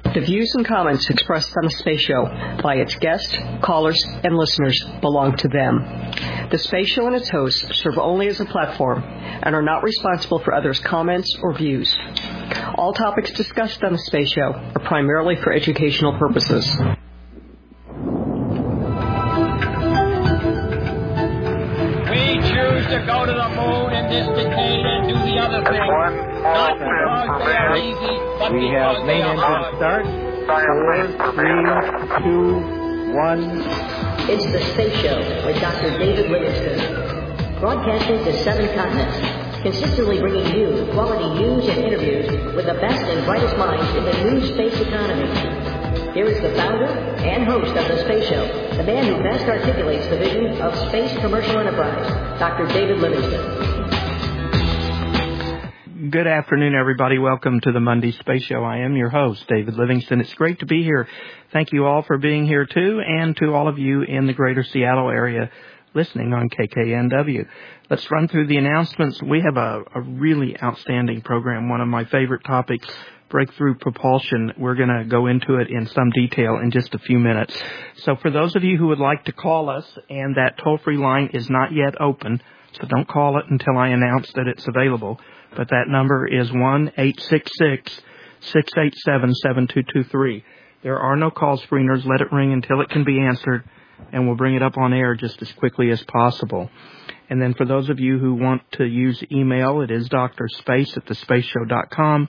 The views and comments expressed on the Space Show by its guests, callers, and listeners belong to them. The Space Show and its hosts serve only as a platform and are not responsible for others' comments or views. All topics discussed on the Space Show are primarily for educational purposes. We choose to go to the moon in this decade and do the other thing. Not because they are easy, but we because have they main are engine hard. start. 4, 3, 2, 1. It's the Space Show with Dr. David Livingston, broadcasting to 7 continents, consistently bringing you quality news and interviews with the best and brightest minds in the new space economy. Here is the founder and host of the Space Show, the man who best articulates the vision of space commercial enterprise, Dr. David Livingston. Good afternoon, everybody. Welcome to the Monday Space Show. I am your host, David Livingston. It's great to be here. Thank you all for being here, too, and to all of you in the greater Seattle area listening on KKNW. Let's run through the announcements. We have a really outstanding program, one of my favorite topics, breakthrough propulsion. We're going to go into it in some detail in just a few minutes. So for those of you who would like to call us, and that toll-free line is not yet open, so don't call it until I announce that it's available. But that number is 1-866-687-7223. There are no call screeners. Let it ring until it can be answered, and we'll bring it up on air just as quickly as possible. And then for those of you who want to use email, it is drspace@thespaceshow.com,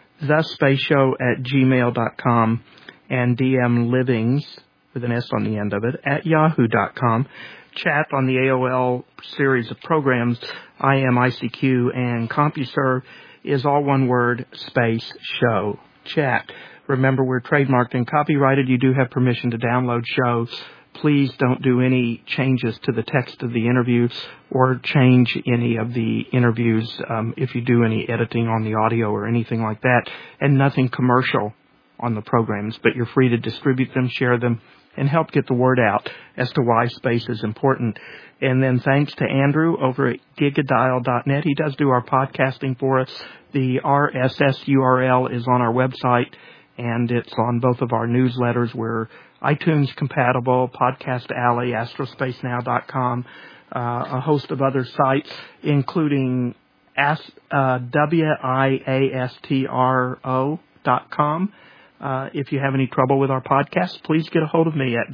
thespaceshow@gmail.com, and dmlivings, with an S on the end of it, @yahoo.com. Chat on the AOL series of programs, IM, ICQ, and CompuServe is all one word, Space Show Chat. Remember, we're trademarked and copyrighted. You do have permission to download shows. Please don't do any changes to the text of the interview or change any of the interviews if you do any editing on the audio or anything like that, and nothing commercial on the programs, but you're free to distribute them, share them, and help get the word out as to why space is important. And then thanks to Andrew over at gigadial.net. He does do our podcasting for us. The RSS URL is on our website, and it's on both of our newsletters. We're iTunes compatible, Podcast Alley, astrospacenow.com, a host of other sites, including WIASTRO.com. If you have any trouble with our podcast, please get a hold of me at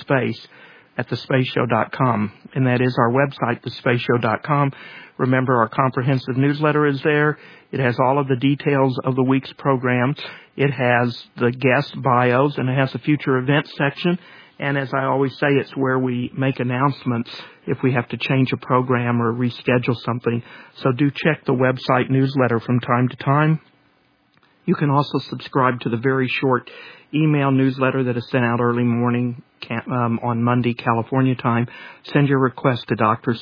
drspace@thespaceshow.com. And that is our website, thespaceshow.com. Remember, our comprehensive newsletter is there. It has all of the details of the week's program. It has the guest bios, and it has a future events section. And as I always say, it's where we make announcements if we have to change a program or reschedule something. So do check the website newsletter from time to time. You can also subscribe to the very short email newsletter that is sent out early morning on Monday, California time. Send your request to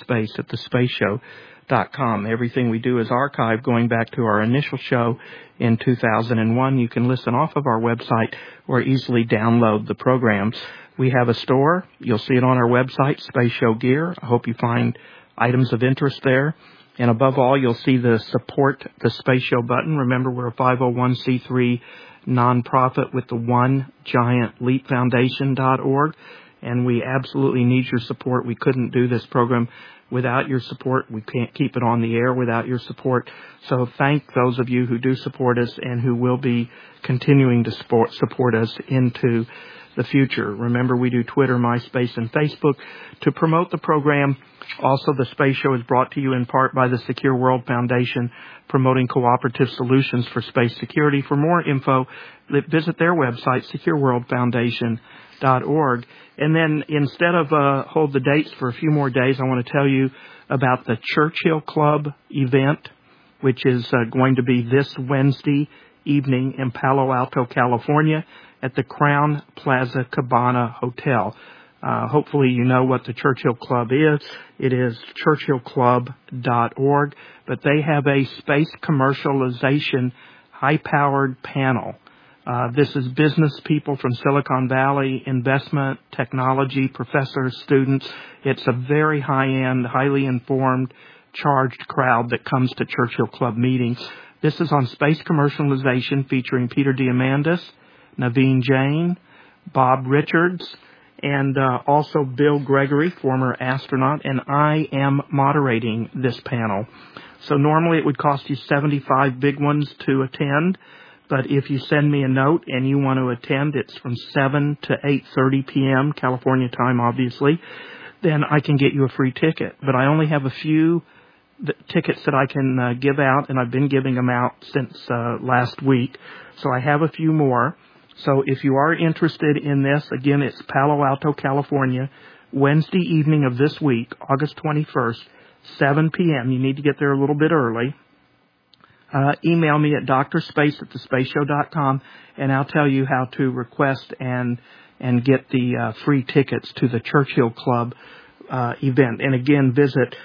drspace@thespaceshow.com. Everything we do is archived going back to our initial show in 2001. You can listen off of our website or easily download the programs. We have a store. You'll see it on our website, Space Show Gear. I hope you find items of interest there. And above all, you'll see the Support the Space Show button. Remember, we're a 501c3 nonprofit with the OneGiantLeapFoundation.org, and we absolutely need your support. We couldn't do this program without your support. We can't keep it on the air without your support. So thank those of you who do support us and who will be continuing to support us into the future. Remember, we do Twitter, MySpace, and Facebook to promote the program. Also, the Space Show is brought to you in part by the Secure World Foundation, promoting cooperative solutions for space security. For more info, visit their website, secureworldfoundation.org. And then instead of hold the dates for a few more days, I want to tell you about the Churchill Club event, which is going to be this Wednesday evening in Palo Alto, California, at the Crown Plaza Cabana Hotel. Hopefully you know what the Churchill Club is. It is churchillclub.org, but they have a space commercialization high-powered panel. This is business people from Silicon Valley, investment, technology, professors, students. It's a very high-end, highly informed, charged crowd that comes to Churchill Club meetings. This is on space commercialization, featuring Peter Diamandis, Naveen Jain, Bob Richards, and also Bill Gregory, former astronaut, and I am moderating this panel. So normally it would cost you 75 big ones to attend, but if you send me a note and you want to attend, it's from 7 to 8:30 p.m., California time, obviously, then I can get you a free ticket. But I only have a few tickets that I can give out, and I've been giving them out since last week. So I have a few more. So if you are interested in this, again, it's Palo Alto, California, Wednesday evening of this week, August 21st, 7 p.m. You need to get there a little bit early. Email me at drspace@thespaceshow.com, and I'll tell you how to request and get the free tickets to the Churchill Club event. And again, visit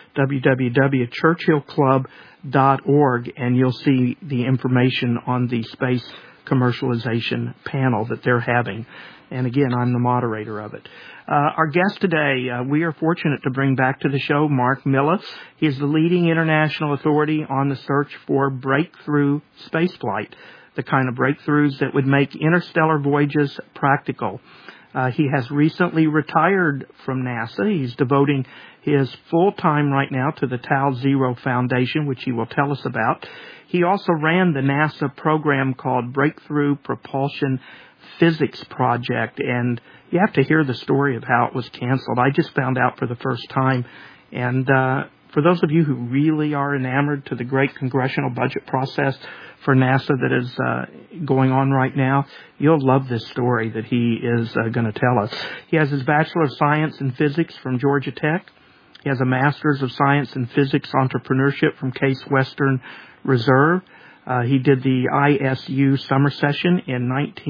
www.churchillclub.org, and you'll see the information on the space commercialization panel that they're having. And again, I'm the moderator of it. Our guest today, we are fortunate to bring back to the show Mark Millett. He is the leading international authority on the search for breakthrough spaceflight, the kind of breakthroughs that would make interstellar voyages practical. He has recently retired from NASA. He's devoting his full time right now to the Tau Zero Foundation, which he will tell us about. He also ran the NASA program called Breakthrough Propulsion Physics Project, and you have to hear the story of how it was canceled. I just found out for the first time, and for those of you who really are enamored to the great congressional budget process for NASA that is going on right now, you'll love this story that he is going to tell us. He has his Bachelor of Science in Physics from Georgia Tech. He has a Master's of Science in Physics Entrepreneurship from Case Western Reserve. He did the ISU summer session in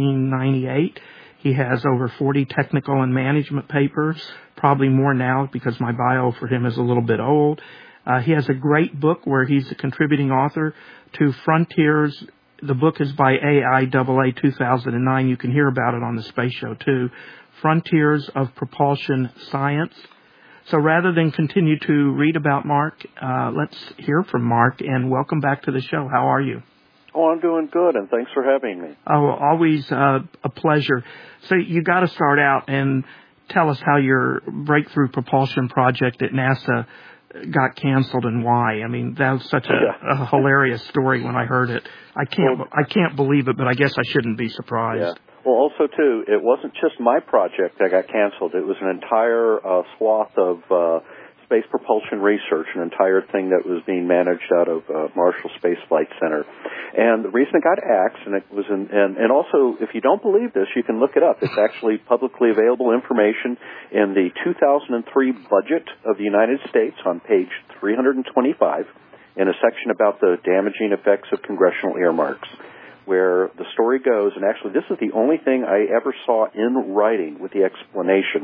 1998. He has over 40 technical and management papers, probably more now because my bio for him is a little bit old. He has a great book where he's a contributing author to Frontiers. The book is by AIAA 2009. You can hear about it on the Space Show, too. Frontiers of Propulsion Science. So rather than continue to read about Mark, let's hear from Mark, and welcome back to the show. How are you? Oh, I'm doing good, and thanks for having me. Oh, always a pleasure. So you got to start out and tell us how your breakthrough propulsion project at NASA got canceled and why. I mean, that was such a hilarious story when I heard it. I can't believe it, but I guess I shouldn't be surprised. Yeah. Well, also, too, it wasn't just my project that got canceled. It was an entire swath of space propulsion research, an entire thing that was being managed out of Marshall Space Flight Center. And the reason it got axed, and it was and also, if you don't believe this, you can look it up. It's actually publicly available information in the 2003 budget of the United States on page 325 in a section about the damaging effects of congressional earmarks, where the story goes, and actually this is the only thing I ever saw in writing with the explanation.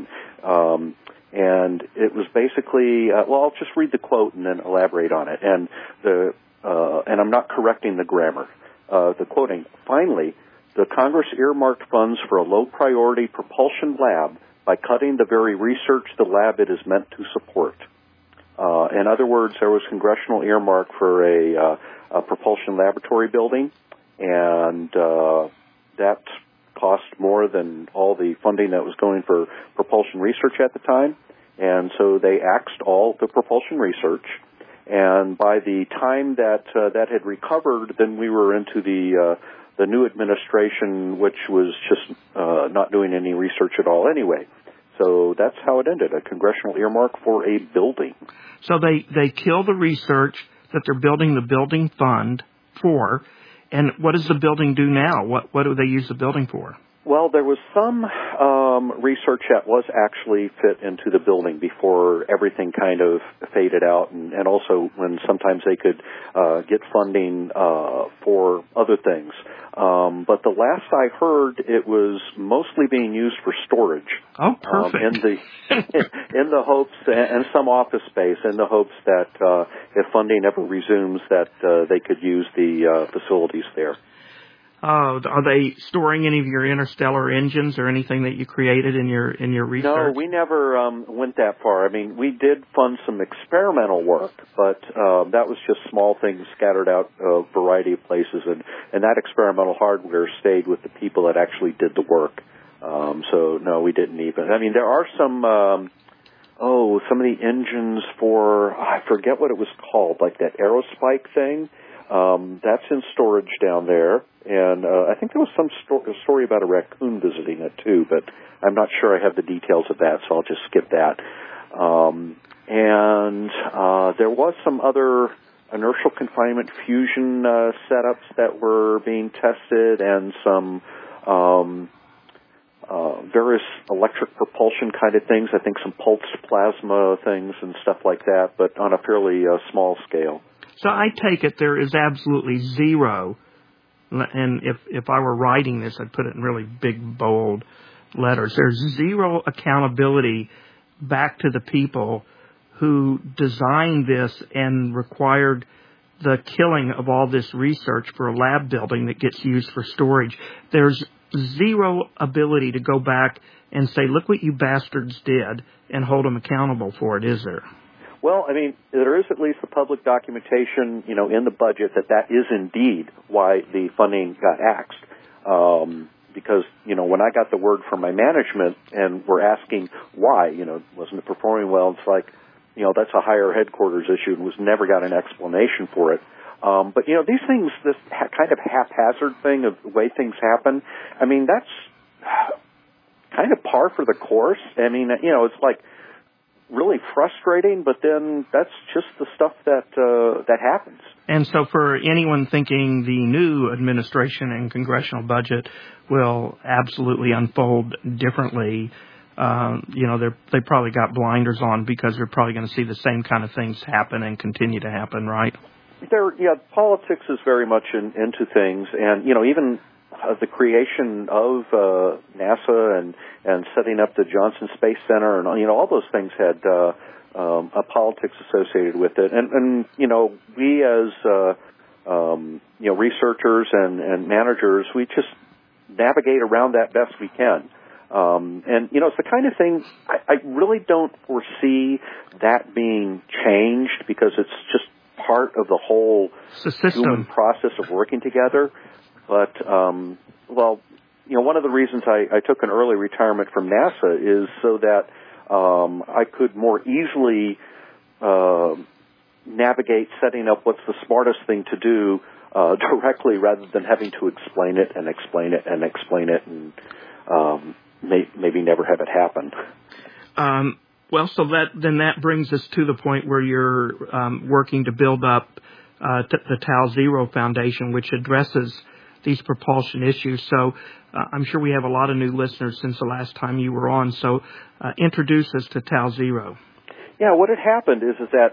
And it was basically, well, I'll just read the quote and then elaborate on it. And and I'm not correcting the grammar. The quoting, finally, the Congress earmarked funds for a low-priority propulsion lab by cutting the very research the lab it is meant to support. In other words, there was congressional earmark for a propulsion laboratory building, and that cost more than all the funding that was going for propulsion research at the time. And so they axed all the propulsion research. And by the time that that had recovered, then we were into the new administration, which was just not doing any research at all anyway. So that's how it ended, a congressional earmark for a building. So they kill the research that they're building the building fund for. And what does the building do now? What do they use the building for? Well, there was some research that was actually fit into the building before everything kind of faded out, and also when sometimes they could get funding for other things. But the last I heard, it was mostly being used for storage. Oh, perfect. In the hopes, and some office space, in the hopes that if funding ever resumes, that they could use the facilities there. Oh, are they storing any of your interstellar engines or anything that you created in your research? No, we never went that far. I mean, we did fund some experimental work, but that was just small things scattered out a variety of places, and that experimental hardware stayed with the people that actually did the work. So no, we didn't even. I mean, there are some some of the engines for, I forget what it was called, like that Aerospike thing. That's in storage down there, and I think there was some story about a raccoon visiting it too, but I'm not sure I have the details of that, so I'll just skip that. There was some other inertial confinement fusion setups that were being tested, and some various electric propulsion kind of things. I think some pulsed plasma things and stuff like that, but on a fairly small scale. So I take it there is absolutely zero, and if I were writing this, I'd put it in really big, bold letters. There's zero accountability back to the people who designed this and required the killing of all this research for a lab building that gets used for storage. There's zero ability to go back and say, look what you bastards did, and hold them accountable for it, is there? Well, I mean, there is at least the public documentation, in the budget that is indeed why the funding got axed. Because, when I got the word from my management and were asking why, wasn't it performing well, it's like, that's a higher headquarters issue and was never got an explanation for it. But, these things, this kind of haphazard thing of the way things happen, I mean, that's kind of par for the course. I mean, it's like, really frustrating, but then that's just the stuff that happens. And so for anyone thinking the new administration and congressional budget will absolutely unfold differently, they probably got blinders on because they're probably going to see the same kind of things happen and continue to happen, right? Politics is very much into things, and, even the creation of NASA and setting up the Johnson Space Center and all those things had a politics associated with it, and we as researchers and managers, we just navigate around that best we can. And it's the kind of thing I really don't foresee that being changed because it's just part of the whole human process of working together. But, one of the reasons I took an early retirement from NASA is so that I could more easily navigate setting up what's the smartest thing to do directly rather than having to explain it and explain it and explain it and maybe never have it happen. So that brings us to the point where you're working to build up the Tau Zero Foundation, which addresses these propulsion issues. So I'm sure we have a lot of new listeners since the last time you were on. So introduce us to Tau Zero. Yeah, what had happened is that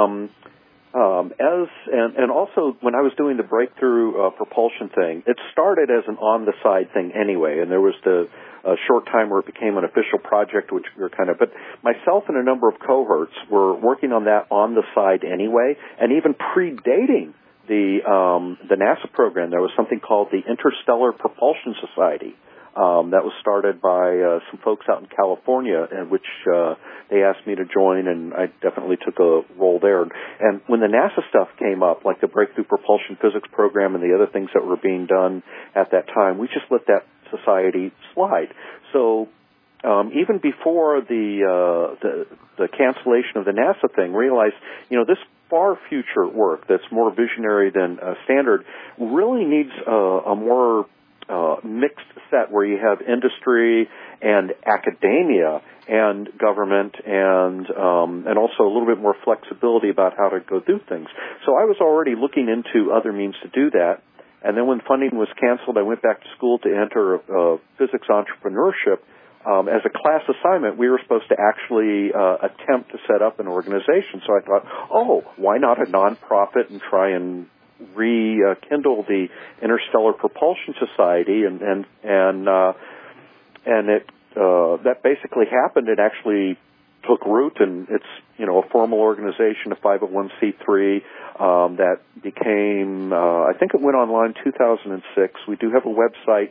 and also when I was doing the breakthrough propulsion thing, it started as an on-the-side thing anyway, and there was the short time where it became an official project, which we were but myself and a number of cohorts were working on that on the side anyway, and even predating the NASA program, there was something called the Interstellar Propulsion Society that was started by some folks out in California, and which they asked me to join, and I definitely took a role there. And when the NASA stuff came up, like the Breakthrough Propulsion Physics program and the other things that were being done at that time, we just let that society slide. So even before the cancellation of the NASA thing, realized this far future work that's more visionary than standard really needs a more mixed set where you have industry and academia and government and also a little bit more flexibility about how to go do things. So I was already looking into other means to do that. And then when funding was canceled, I went back to school to enter physics entrepreneurship. As a class assignment, we were supposed to actually attempt to set up an organization. So I thought, why not a nonprofit and try and rekindle the Interstellar Propulsion Society, and it that basically happened. It actually took root, and it's, a formal organization, a 501c3, that became, I think it went online 2006. We do have a website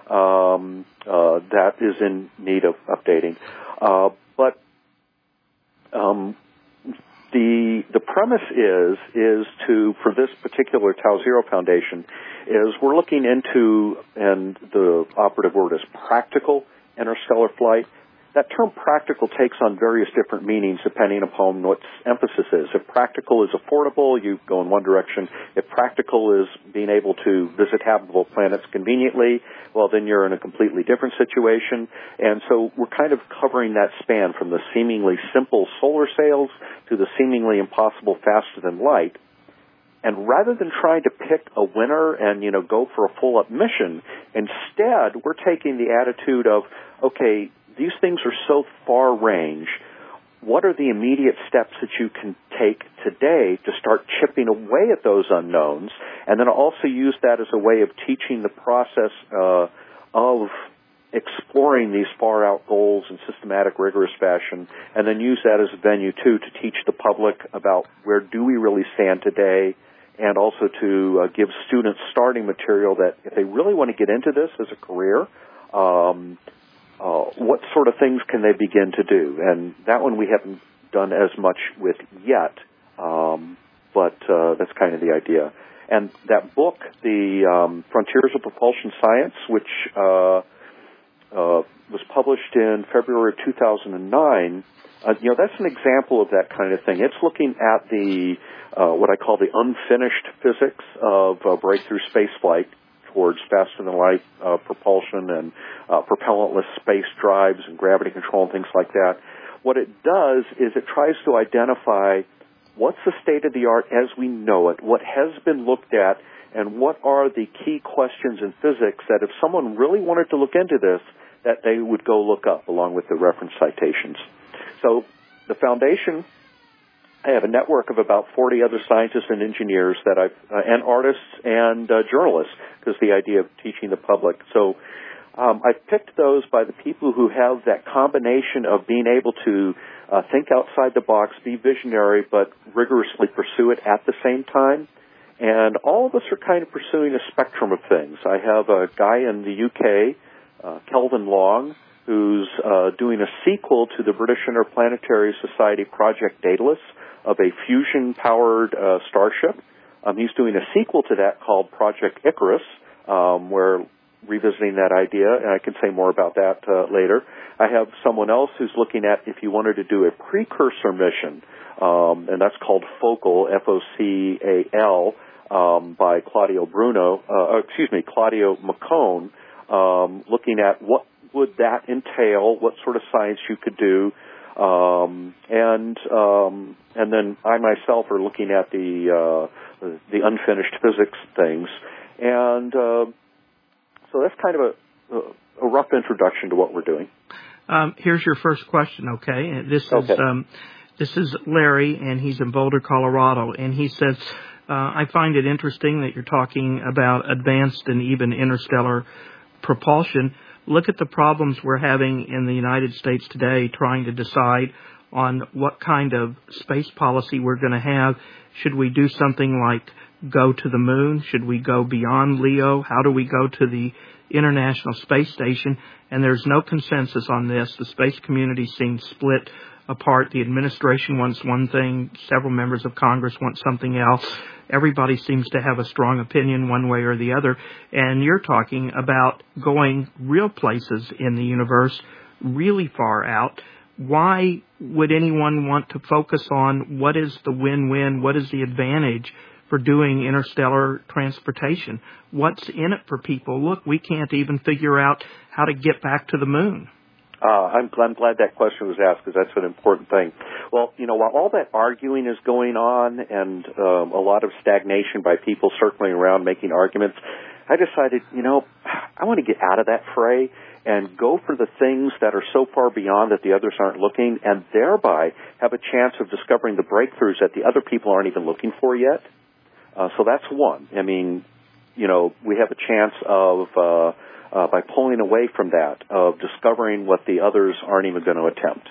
that is in need of updating. But the premise is to, for this particular Tau Zero Foundation, is we're looking into, and the operative word is practical interstellar flight. That term practical takes on various different meanings depending upon what emphasis is. If practical is affordable, you go in one direction. If practical is being able to visit habitable planets conveniently, well, then you're in a completely different situation. And so we're kind of covering that span from the seemingly simple solar sails to the seemingly impossible faster than light. And rather than trying to pick a winner and, go for a full-up mission, instead we're taking the attitude of, okay, these things are so far range. What are the immediate steps that you can take today to start chipping away at those unknowns? And then also use that as a way of teaching the process of exploring these far-out goals in systematic, rigorous fashion, and then use that as a venue, too, to teach the public about where do we really stand today, and also to give students starting material that if they really want to get into this as a career, what sort of things can they begin to do? And that one we haven't done as much with yet, but that's kind of the idea. And that book, the Frontiers of Propulsion Science, which was published in February of 2009, that's an example of that kind of thing. It's looking at the what I call the unfinished physics of breakthrough spaceflight towards faster-than-light propulsion and propellantless space drives and gravity control and things like that. What it does is it tries to identify what's the state of the art as we know it, what has been looked at, and what are the key questions in physics that if someone really wanted to look into this, that they would go look up along with the reference citations. So the foundation, I have a network of about 40 other scientists and engineers that and artists and journalists, because the idea of teaching the public. So I've picked those by the people who have that combination of being able to think outside the box, be visionary, but rigorously pursue it at the same time. And all of us are kind of pursuing a spectrum of things. I have a guy in the UK, Kelvin Long, who's doing a sequel to the British Interplanetary Society Project Daedalus of a fusion-powered starship. He's doing a sequel to that called Project Icarus, where revisiting that idea, and I can say more about that later. I have someone else who's looking at if you wanted to do a precursor mission, and that's called Focal, F-O-C-A-L, by Claudio McCone, looking at what would that entail, what sort of science you could do, and then I myself are looking at the unfinished physics things, and so that's kind of a rough introduction to what we're doing. Here's your first question, okay? This is Larry, and he's in Boulder, Colorado, and he says, I find it interesting that you're talking about advanced and even interstellar propulsion. Look at the problems we're having in the United States today trying to decide on what kind of space policy we're going to have. Should we do something like go to the moon? Should we go beyond LEO? How do we go to the International Space Station? And there's no consensus on this. The space community seems split apart. The administration wants one thing. Several members of Congress want something else. Everybody seems to have a strong opinion one way or the other. And you're talking about going real places in the universe, really far out. Why would anyone want to focus on what is the win-win, what is the advantage for doing interstellar transportation? What's in it for people? Look, we can't even figure out how to get back to the moon. I'm glad that question was asked, because that's an important thing. Well, while all that arguing is going on and a lot of stagnation by people circling around making arguments, I decided, I want to get out of that fray and go for the things that are so far beyond that the others aren't looking, and thereby have a chance of discovering the breakthroughs that the other people aren't even looking for yet. So that's one. I mean, we have a chance of, by pulling away from that, of discovering what the others aren't even going to attempt.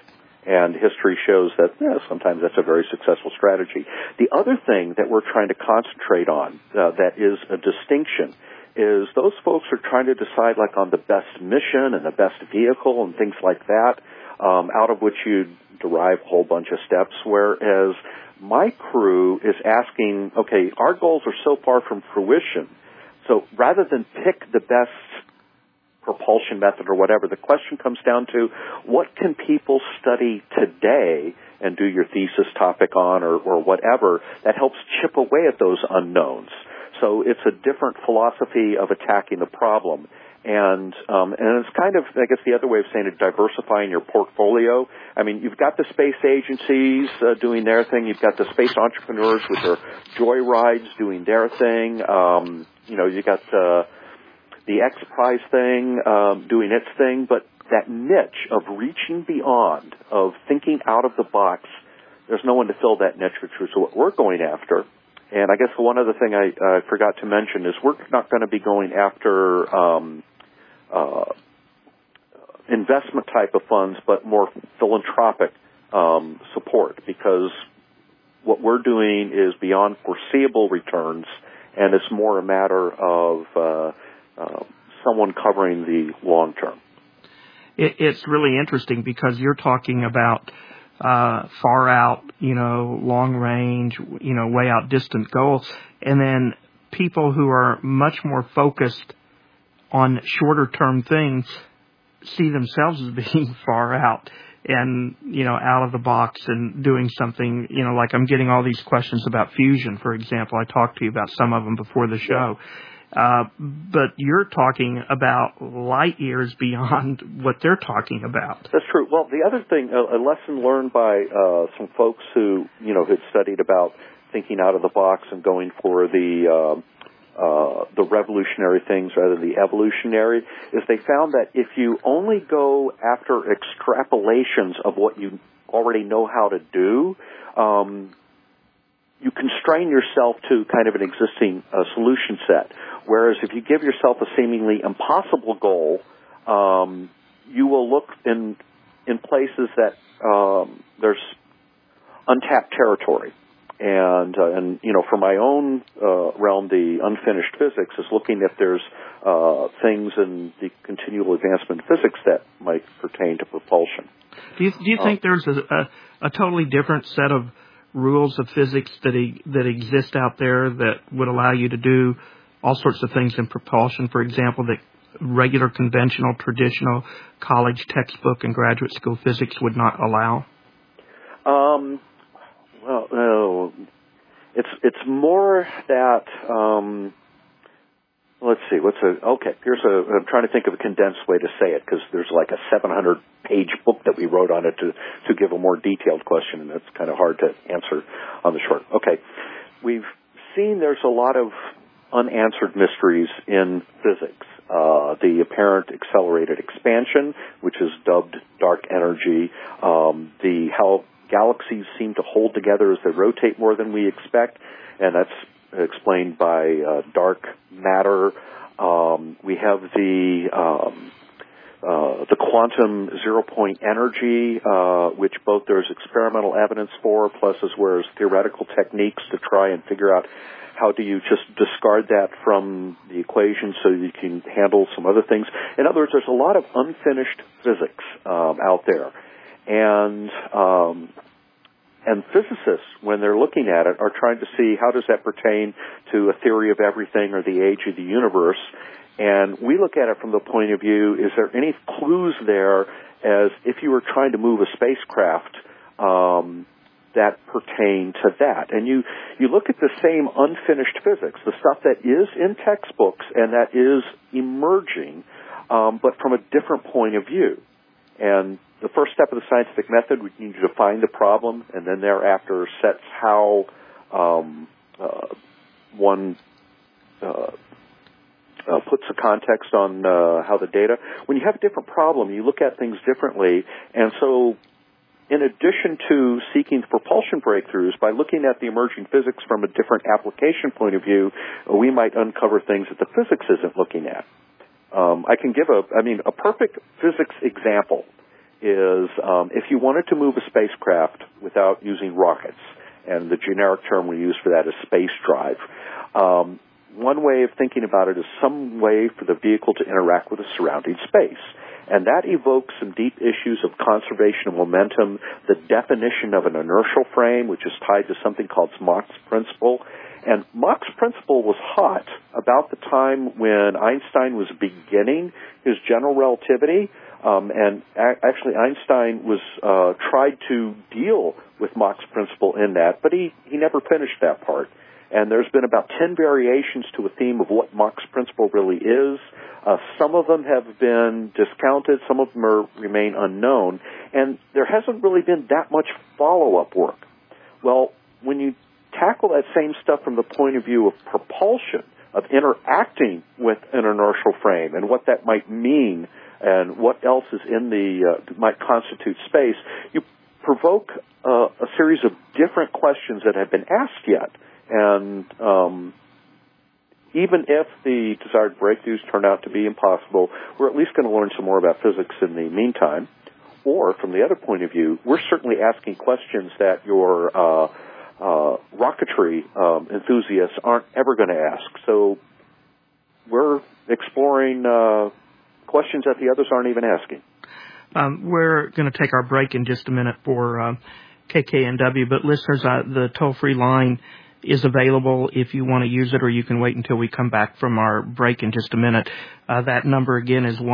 And history shows that sometimes that's a very successful strategy. The other thing that we're trying to concentrate on that is a distinction is those folks are trying to decide like on the best mission and the best vehicle and things like that, out of which you derive a whole bunch of steps, whereas my crew is asking, okay, our goals are so far from fruition, so rather than pick the best propulsion method or whatever, the question comes down to what can people study today and do your thesis topic on or whatever that helps chip away at those unknowns. So it's a different philosophy of attacking the problem. And it's kind of, I guess the other way of saying it, diversifying your portfolio. I mean, you've got the space agencies doing their thing. You've got the space entrepreneurs with their joyrides doing their thing. You got the X Prize thing doing its thing. But that niche of reaching beyond, of thinking out of the box, there's no one to fill that niche, which is what we're going after. And I guess one other thing I forgot to mention is we're not going to be going after investment type of funds, but more philanthropic support, because what we're doing is beyond foreseeable returns, and it's more a matter of someone covering the long term. It's really interesting because you're talking about far out, long range, way out distant goals, and then people who are much more focused on shorter term things see themselves as being far out and, out of the box and doing something, like I'm getting all these questions about fusion, for example. I talked to you about some of them before the show. But you're talking about light years beyond what they're talking about. That's true. Well, the other thing, a lesson learned by some folks who, had studied about thinking out of the box and going for the revolutionary things rather than the evolutionary, is they found that if you only go after extrapolations of what you already know how to do, you constrain yourself to kind of an existing solution set. Whereas if you give yourself a seemingly impossible goal, you will look in places that there's untapped territory. And for my own realm, the unfinished physics is looking if there's things in the continual advancement of physics that might pertain to propulsion. Do you think there's a totally different set of rules of physics that exist out there that would allow you to do all sorts of things in propulsion, for example, that regular, conventional, traditional college textbook and graduate school physics would not allow? It's more that, let's see, I'm trying to think of a condensed way to say it, because there's like a 700-page book that we wrote on it to give a more detailed question, and it's kind of hard to answer on the short. Okay, we've seen there's a lot of unanswered mysteries in physics. The apparent accelerated expansion, which is dubbed dark energy, how galaxies seem to hold together as they rotate more than we expect, and that's explained by dark matter. We have the quantum zero-point energy, which both there's experimental evidence for, plus as well as theoretical techniques to try and figure out how do you just discard that from the equation so you can handle some other things. In other words, there's a lot of unfinished physics out there. And physicists, when they're looking at it, are trying to see how does that pertain to a theory of everything or the age of the universe. And we look at it from the point of view, is there any clues there as if you were trying to move a spacecraft that pertain to that? And you look at the same unfinished physics, the stuff that is in textbooks and that is emerging, but from a different point of view. And the first step of the scientific method, we need to define the problem, and then thereafter sets how one puts a context on how the data. When you have a different problem, you look at things differently, and so in addition to seeking the propulsion breakthroughs, by looking at the emerging physics from a different application point of view, we might uncover things that the physics isn't looking at. I can give a perfect physics example is if you wanted to move a spacecraft without using rockets, and the generic term we use for that is space drive, one way of thinking about it is some way for the vehicle to interact with the surrounding space. And that evokes some deep issues of conservation of momentum, the definition of an inertial frame, which is tied to something called Mach's principle. And Mach's principle was hot about the time when Einstein was beginning his general relativity. And actually, Einstein was tried to deal with Mach's principle in that, but he never finished that part. And there's been about 10 variations to a theme of what Mach's principle really is. Some of them have been discounted. Some of them remain unknown. And there hasn't really been that much follow-up work. Well, when you tackle that same stuff from the point of view of propulsion, of interacting with an inertial frame and what that might mean and what else is in might constitute space, you provoke a series of different questions that have been asked yet. And even if the desired breakthroughs turn out to be impossible, we're at least going to learn some more about physics in the meantime. Or, from the other point of view, we're certainly asking questions that your rocketry enthusiasts aren't ever going to ask. So we're exploring questions that the others aren't even asking. We're going to take our break in just a minute for KKNW, but listeners, the toll-free line is available if you want to use it, or you can wait until we come back from our break in just a minute. That number again is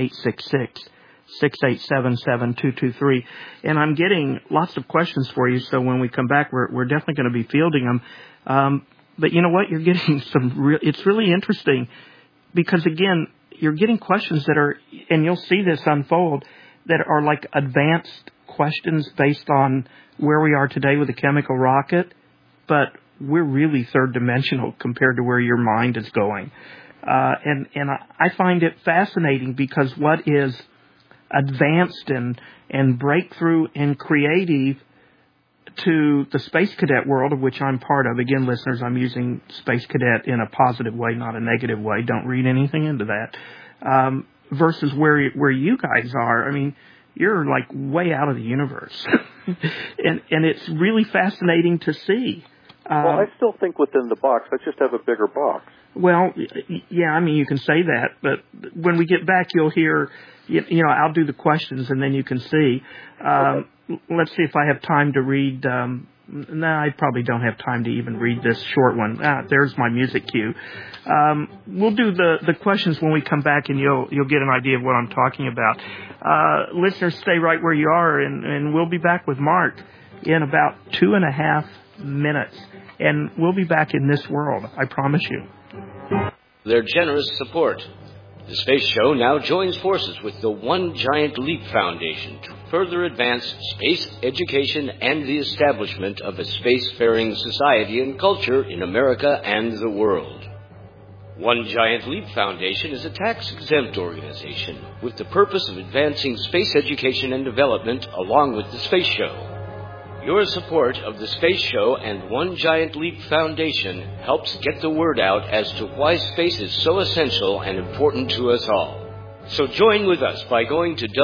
1-866-687-7223. And I'm getting lots of questions for you, so when we come back, we're definitely going to be fielding them. But you know what? You're getting it's really interesting because, again, you're getting questions that are, and you'll see this unfold, that are like advanced questions based on where we are today with a chemical rocket, but we're really third-dimensional compared to where your mind is going. And I find it fascinating because what is advanced and breakthrough and creative to the Space Cadet world, of which I'm part of. Again, listeners, I'm using Space Cadet in a positive way, not a negative way. Don't read anything into that. Versus where you guys are. I mean, you're like way out of the universe. and it's really fascinating to see. Well, I still think within the box. I just have a bigger box. Well, yeah, I mean, you can say that, but when we get back, you'll hear, I'll do the questions and then you can see. Okay. Let's see if I have time to read. I probably don't have time to even read this short one. There's my music cue. We'll do the questions when we come back, and you'll get an idea of what I'm talking about. Listeners, stay right where you are, and we'll be back with Mark in about 2.5 minutes, and we'll be back in this world, I promise you. Their generous support. The Space Show now joins forces with the One Giant Leap Foundation to further advance space education and the establishment of a spacefaring society and culture in America and the world. One Giant Leap Foundation is a tax-exempt organization with the purpose of advancing space education and development along with the Space Show. Your support of the Space Show and One Giant Leap Foundation helps get the word out as to why space is so essential and important to us all. So join with us by going to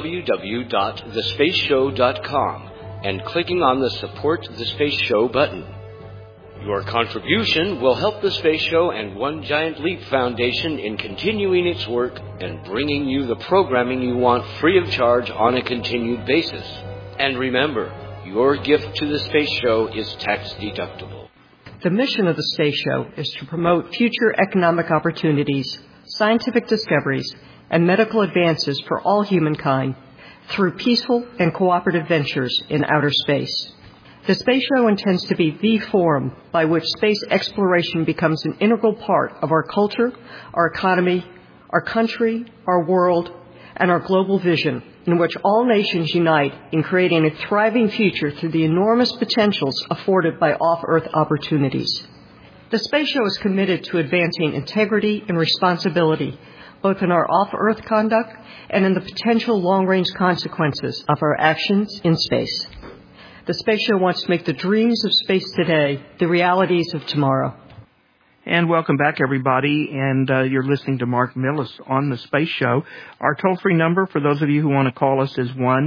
www.thespaceshow.com and clicking on the Support the Space Show button. Your contribution will help the Space Show and One Giant Leap Foundation in continuing its work and bringing you the programming you want free of charge on a continued basis. And remember, your gift to the Space Show is tax deductible. The mission of the Space Show is to promote future economic opportunities, scientific discoveries, and medical advances for all humankind through peaceful and cooperative ventures in outer space. The Space Show intends to be the forum by which space exploration becomes an integral part of our culture, our economy, our country, our world, and our global vision, in which all nations unite in creating a thriving future through the enormous potentials afforded by off-Earth opportunities. The Space Show is committed to advancing integrity and responsibility, both in our off-Earth conduct and in the potential long-range consequences of our actions in space. The Space Show wants to make the dreams of space today the realities of tomorrow. And welcome back, everybody. And you're listening to Mark Millis on the Space Show. Our toll-free number, for those of you who want to call us, is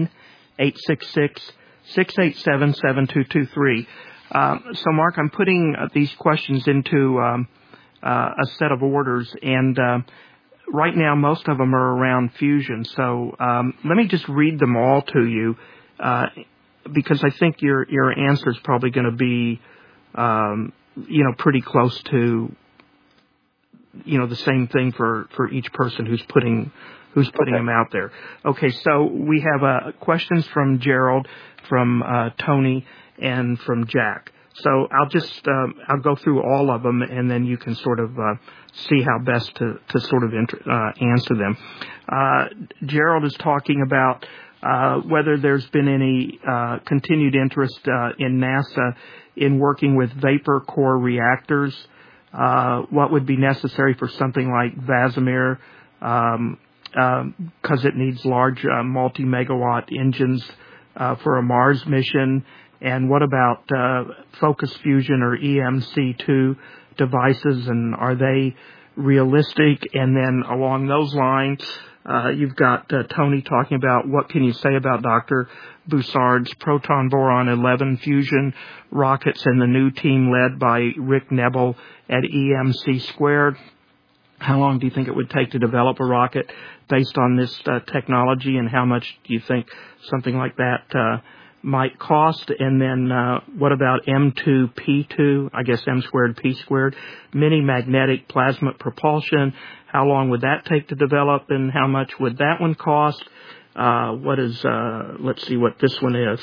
1-866-687-7223. So, Mark, I'm putting these questions into a set of orders, and right now most of them are around fusion. So let me just read them all to you, because I think your answer is probably going to be pretty close to, the same thing for each person who's putting them out there. Okay, so we have questions from Gerald, from Tony, and from Jack. So I'll go through all of them, and then you can sort of see how best to sort of answer them. Gerald is talking about whether there's been any continued interest in NASA in working with vapor core reactors. What would be necessary for something like Vasimir, because it needs large multi-megawatt engines for a Mars mission. And what about Focus Fusion or EMC2 devices, and are they realistic? And then along those lines, you've got Tony talking about what can you say about Dr. Bussard's proton-boron 11 fusion rockets and the new team led by Rick Nebel at EMC Squared. How long do you think it would take to develop a rocket based on this technology, and how much do you think something like that might cost? And then what about M2P2, I guess M squared P squared, mini magnetic plasma propulsion? How long would that take to develop, and how much would that one cost? What is, let's see what this one is.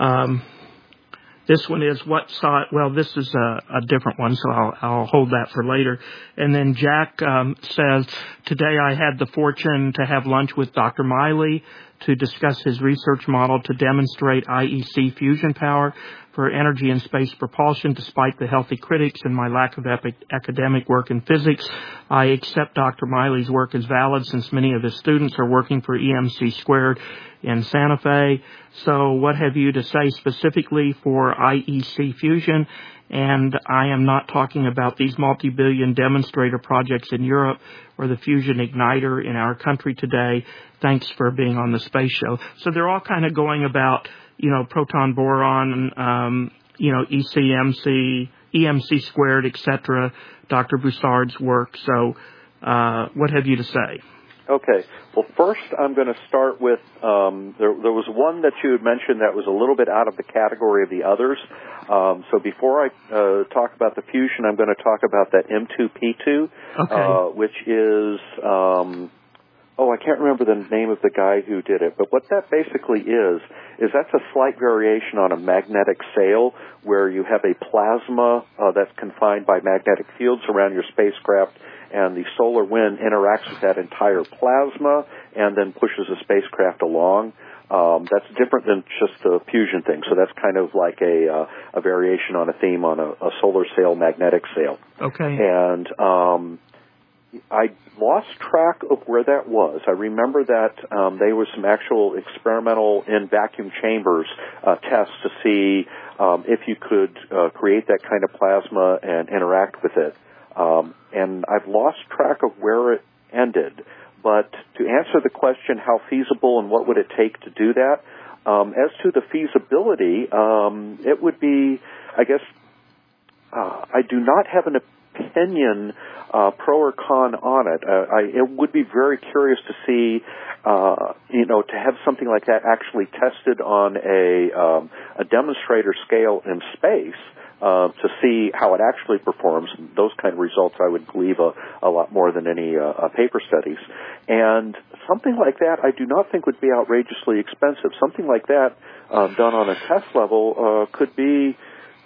This one is what size, well, this is a different one, so I'll hold that for later. And then Jack says, today I had the fortune to have lunch with Dr. Miley to discuss his research model to demonstrate IEC fusion power for energy and space propulsion. Despite the healthy critics and my lack of academic work in physics, I accept Dr. Miley's work as valid since many of his students are working for EMC Squared in Santa Fe. So what have you to say specifically for IEC fusion? And I am not talking about these multi-billion demonstrator projects in Europe or the fusion igniter in our country today. Thanks for being on the Space Show. So they're all kind of going about, proton boron, ECMC, EMC squared, etc., Dr. Bussard's work. So what have you to say? Okay. Well, first I'm going to start with, there was one that you had mentioned that was a little bit out of the category of the others. So before I talk about the fusion, I'm going to talk about that M2P2, which is, I can't remember the name of the guy who did it, but what that basically is that's a slight variation on a magnetic sail where you have a plasma that's confined by magnetic fields around your spacecraft, and the solar wind interacts with that entire plasma and then pushes the spacecraft along. That's different than just the fusion thing. So that's kind of like a variation on a theme on a solar sail, magnetic sail. Okay. And I lost track of where that was. I remember that there was some actual experimental in vacuum chambers tests to see if you could create that kind of plasma and interact with it. And I've lost track of where it ended. But to answer the question, how feasible and what would it take to do that, as to the feasibility, it would be, I guess, I do not have an opinion, pro or con on it. It would be very curious to see, to have something like that actually tested on a demonstrator scale in space. To see how it actually performs. Those kind of results I would believe a lot more than any paper studies. And something like that I do not think would be outrageously expensive. Something like that done on a test level could be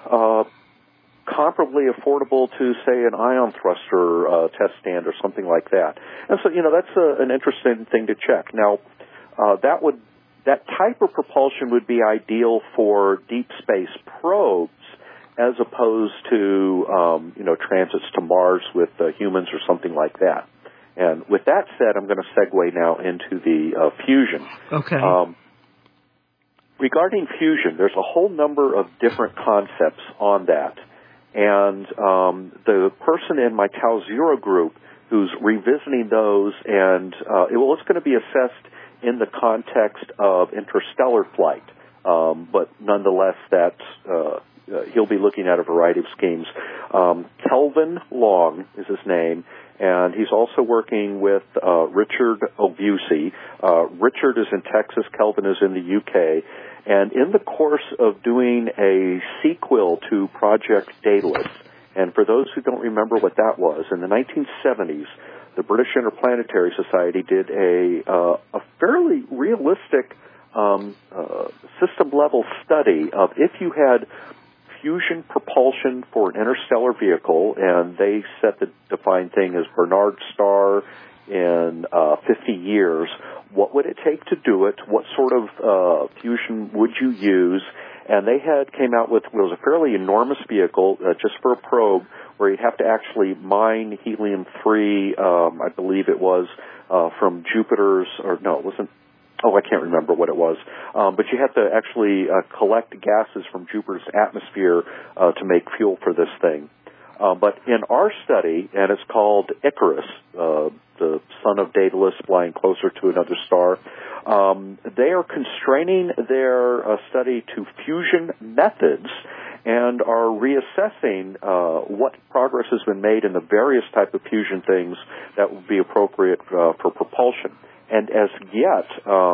comparably affordable to, say, an ion thruster test stand or something like that. And so, that's an interesting thing to check. Now, that type of propulsion would be ideal for deep space probes, as opposed to, transits to Mars with humans or something like that. And with that said, I'm going to segue now into the fusion. Okay. Regarding fusion, there's a whole number of different concepts on that. And the person in my Tau Zero group who's revisiting those, and it's going to be assessed in the context of interstellar flight. But nonetheless, he'll be looking at a variety of schemes. Kelvin Long is his name, and he's also working with Richard Obusi. Richard is in Texas, Kelvin is in the UK. And in the course of doing a sequel to Project Daedalus, and for those who don't remember what that was, in the 1970s, the British Interplanetary Society did a fairly realistic system-level study of if you had fusion propulsion for an interstellar vehicle, and they set the defined thing as Barnard star in 50 years, what would it take to do it? What sort of fusion would you use? And they came out with, it was a fairly enormous vehicle, just for a probe, where you'd have to actually mine helium-3, I believe it was, from Jupiter's, or no, it wasn't, I can't remember what it was. But you have to actually collect gases from Jupiter's atmosphere to make fuel for this thing. But in our study, and it's called Icarus, the son of Daedalus flying closer to another star, they are constraining their study to fusion methods and are reassessing what progress has been made in the various type of fusion things that would be appropriate for propulsion. And as yet,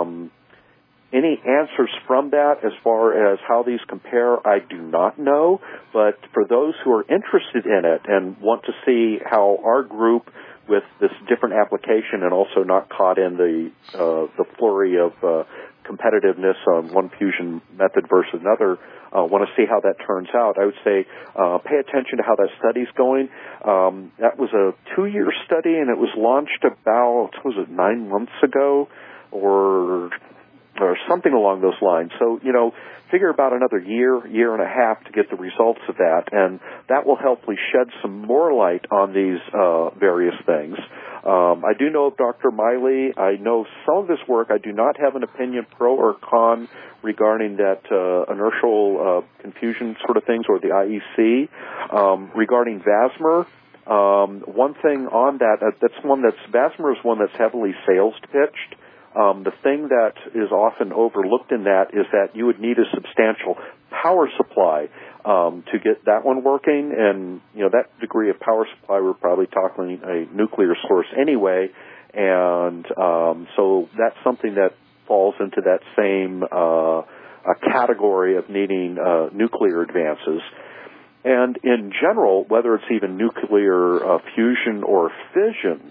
any answers from that as far as how these compare, I do not know. But for those who are interested in it and want to see how our group, with this different application and also not caught in the flurry of competitiveness on one fusion method versus another, want to see how that turns out, I would say pay attention to how that study's going. That was a 2-year study, and it was launched about, 9 months ago, or something along those lines. So, figure about another year and a half to get the results of that, and that will hopefully shed some more light on these various things. I do know of Dr. Miley. I know some of his work. I do not have an opinion pro or con regarding that inertial confusion sort of things, or the IEC. Regarding VASMR, one thing on that, VASMR is one that's heavily sales pitched. The thing that is often overlooked in that is that you would need a substantial power supply to get that one working, and that degree of power supply, we're probably talking a nuclear source anyway, and so that's something that falls into that same category of needing nuclear advances. And in general, whether it's even nuclear fusion or fission,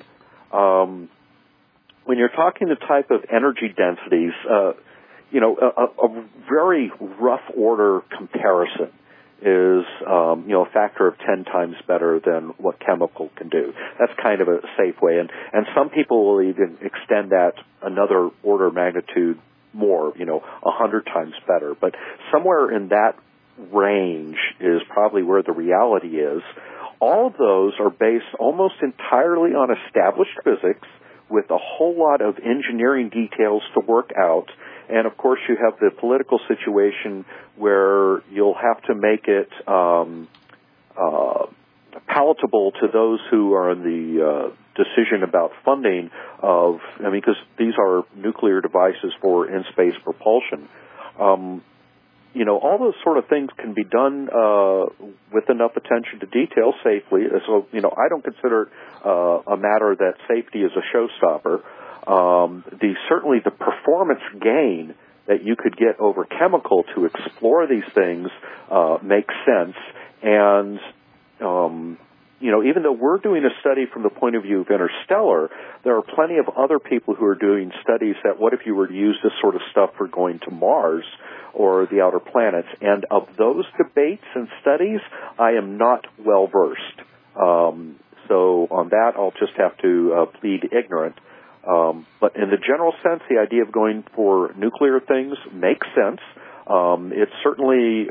when you're talking the type of energy densities, a very rough order comparison is, a factor of 10 times better than what chemical can do. That's kind of a safe way. And some people will even extend that another order of magnitude more, 100 times better. But somewhere in that range is probably where the reality is. All of those are based almost entirely on established physics, with a whole lot of engineering details to work out. And, of course, you have the political situation where you'll have to make it palatable to those who are in the decision about funding of, because these are nuclear devices for in-space propulsion. All those sort of things can be done with enough attention to detail safely. So, I don't consider it a matter that safety is a showstopper. Certainly the performance gain that you could get over chemical to explore these things makes sense. And, even though we're doing a study from the point of view of interstellar, there are plenty of other people who are doing studies that what if you were to use this sort of stuff for going to Mars or the outer planets. And of those debates and studies, I am not well versed. So on that, I'll just have to plead ignorant. But in the general sense, the idea of going for nuclear things makes sense. It's certainly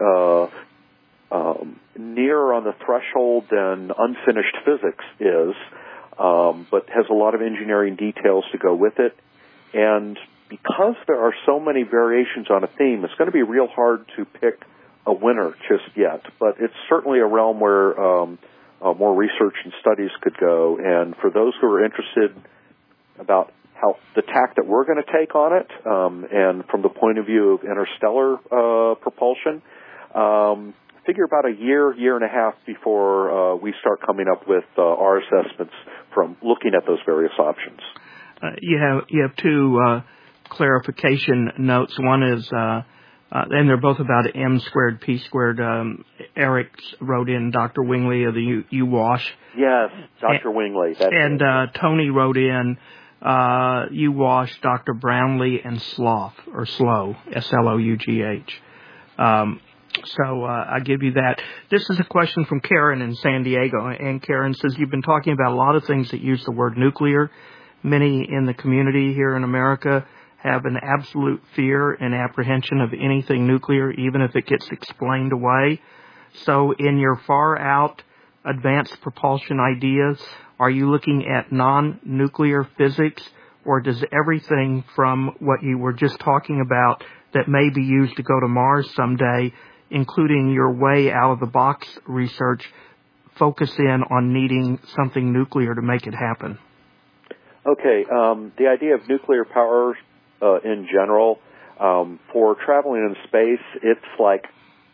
nearer on the threshold than unfinished physics is, but has a lot of engineering details to go with it. And because there are so many variations on a theme, it's going to be real hard to pick a winner just yet, but it's certainly a realm where more research and studies could go. And for those who are interested about how the tack that we're going to take on it, and from the point of view of interstellar propulsion, figure about a year and a half before we start coming up with our assessments from looking at those various options. You have two clarification notes. One is, and they're both about M squared, P squared. Eric wrote in Dr. Wingley of the UWash. Yes, Dr. Wingley. That's and Tony wrote in UWash, Dr. Brownlee, and Slough, or Slough, S-L-O-U-G-H. So I give you that. This is a question from Karen in San Diego. And Karen says, you've been talking about a lot of things that use the word nuclear. Many in the community here in America have an absolute fear and apprehension of anything nuclear, even if it gets explained away. So in your far out advanced propulsion ideas, are you looking at non-nuclear physics, or does everything from what you were just talking about that may be used to go to Mars someday, including your way out of the box research, focus in on needing something nuclear to make it happen? Okay, the idea of nuclear power in general, for traveling in space, it's like,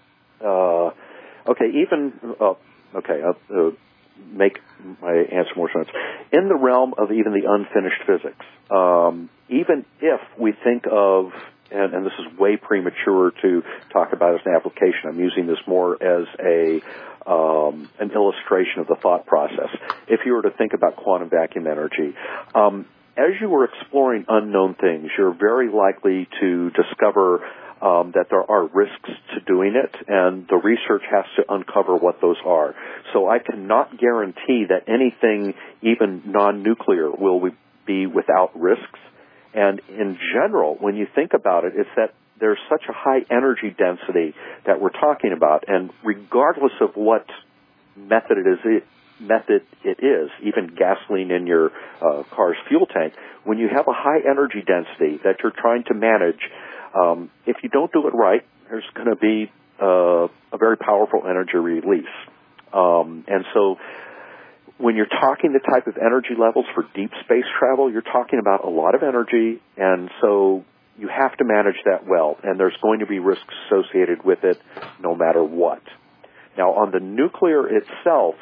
make my answer more sense. In the realm of even the unfinished physics, even if we think of, and this is way premature to talk about as an application, I'm using this more as an illustration of the thought process. If you were to think about quantum vacuum energy, as you were exploring unknown things, you're very likely to discover that there are risks to doing it, and the research has to uncover what those are. So I cannot guarantee that anything, even non-nuclear, will be without risks. And in general, when you think about it, it's that there's such a high energy density that we're talking about, and regardless of what method it is, even gasoline in your car's fuel tank, when you have a high energy density that you're trying to manage, if you don't do it right, there's going to be a very powerful energy release. And so when you're talking the type of energy levels for deep space travel, you're talking about a lot of energy, and so you have to manage that well, and there's going to be risks associated with it no matter what. Now, on the nuclear itself,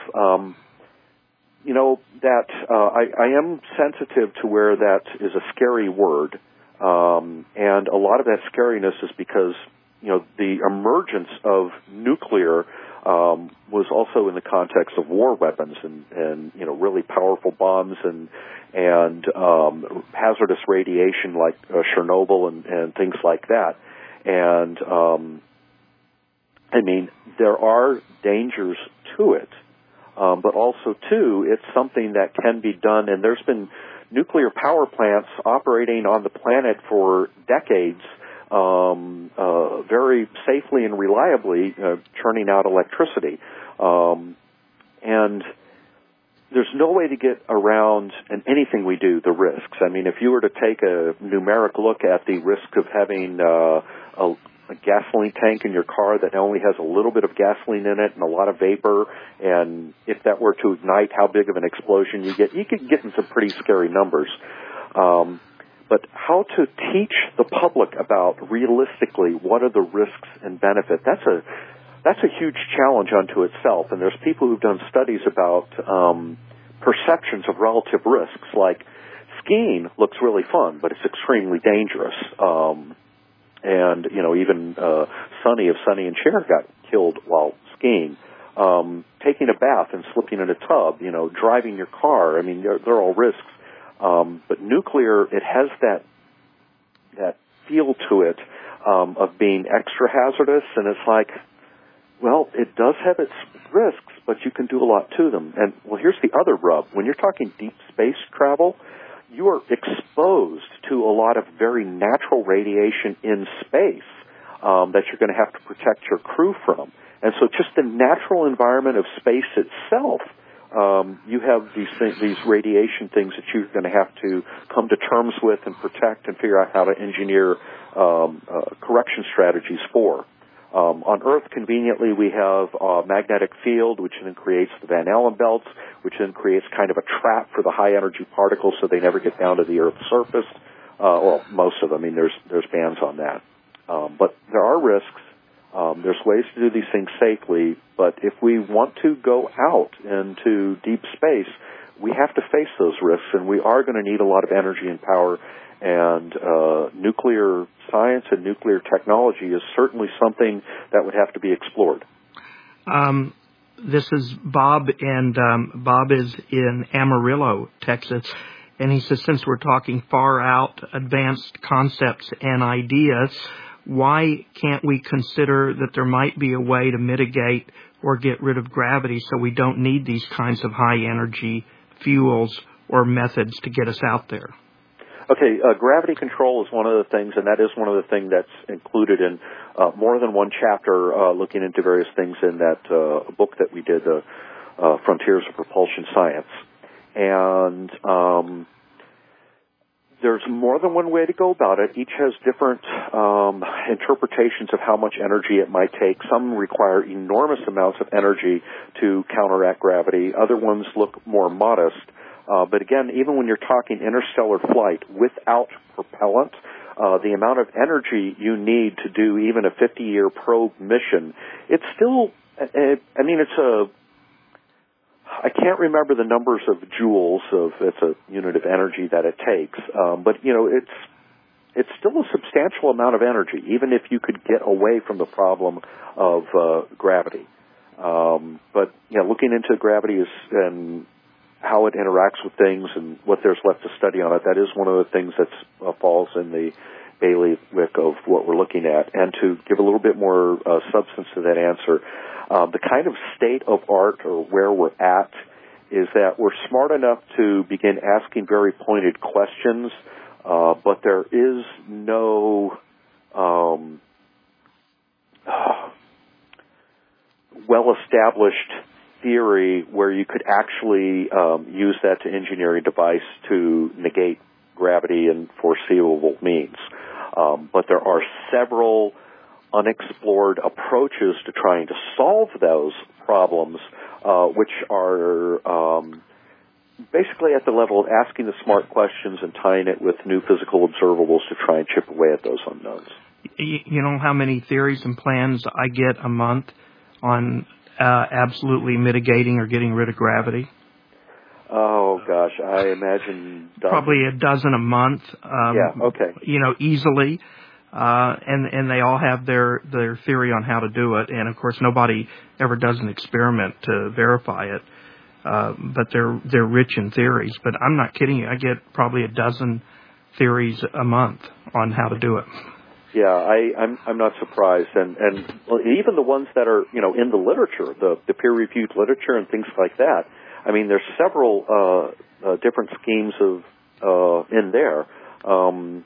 I am sensitive to where that is a scary word, and a lot of that scariness is because, the emergence of nuclear was also in the context of war weapons and really powerful bombs and hazardous radiation like Chernobyl and things like that. And there are dangers to it, but also too, it's something that can be done. And there's been nuclear power plants operating on the planet for decades, very safely and reliably, churning out electricity. And there's no way to get around, in anything we do, the risks. If you were to take a numeric look at the risk of having a gasoline tank in your car that only has a little bit of gasoline in it and a lot of vapor, and if that were to ignite, how big of an explosion you could get in some pretty scary numbers. But how to teach the public about realistically what are the risks and benefits, that's a huge challenge unto itself. And there's people who've done studies about perceptions of relative risks, like skiing looks really fun, but it's extremely dangerous. And even Sonny of Sonny and Cher got killed while skiing. Taking a bath and slipping in a tub, driving your car, they're all risks. But nuclear, it has that feel to it of being extra hazardous, and it's like, well, it does have its risks, but you can do a lot to them. And, well, here's the other rub. When you're talking deep space travel, you are exposed to a lot of very natural radiation in space that you're going to have to protect your crew from. And so just the natural environment of space itself, you have these radiation things that you're going to have to come to terms with and protect and figure out how to engineer correction strategies for. On Earth, conveniently, we have a magnetic field, which then creates the Van Allen belts, which then creates kind of a trap for the high-energy particles so they never get down to the Earth's surface. Well, most of them. I mean, there's bans on that. But there are risks. There's ways to do these things safely, but if we want to go out into deep space, we have to face those risks, and we are going to need a lot of energy and power, and nuclear science and nuclear technology is certainly something that would have to be explored. This is Bob, and Bob is in Amarillo, Texas, and he says, since we're talking far out advanced concepts and ideas, why can't we consider that there might be a way to mitigate or get rid of gravity so we don't need these kinds of high-energy fuels or methods to get us out there? Okay, gravity control is one of the things, and that is one of the things that's included in more than one chapter looking into various things in that book that we did, Frontiers of Propulsion Science. And there's more than one way to go about it. Each has different interpretations of how much energy it might take. Some require enormous amounts of energy to counteract gravity. Other ones look more modest. But again, even when you're talking interstellar flight without propellant, the amount of energy you need to do even a 50-year probe mission, it's still, I can't remember the numbers of joules it's a unit of energy that it takes, but it's still a substantial amount of energy, even if you could get away from the problem of gravity. But looking into gravity and how it interacts with things and what there's left to study on it, that is one of the things that falls in the bailiwick of what we're looking at. And to give a little bit more substance to that answer, the kind of state of art or where we're at is that we're smart enough to begin asking very pointed questions, but there is no well-established theory where you could actually use that to engineer a device to negate gravity in foreseeable means. But there are several unexplored approaches to trying to solve those problems, which are basically at the level of asking the smart questions and tying it with new physical observables to try and chip away at those unknowns. You know how many theories and plans I get a month on absolutely mitigating or getting rid of gravity? Oh, gosh, I imagine dozens. Probably a dozen a month. Yeah, okay. Easily. And they all have their theory on how to do it. And, of course, nobody ever does an experiment to verify it. But they're rich in theories. But I'm not kidding you. I get probably a dozen theories a month on how to do it. Yeah, I'm not surprised, and even the ones that are in the literature, the peer-reviewed literature and things like that. I mean, there's several different schemes in there. I'm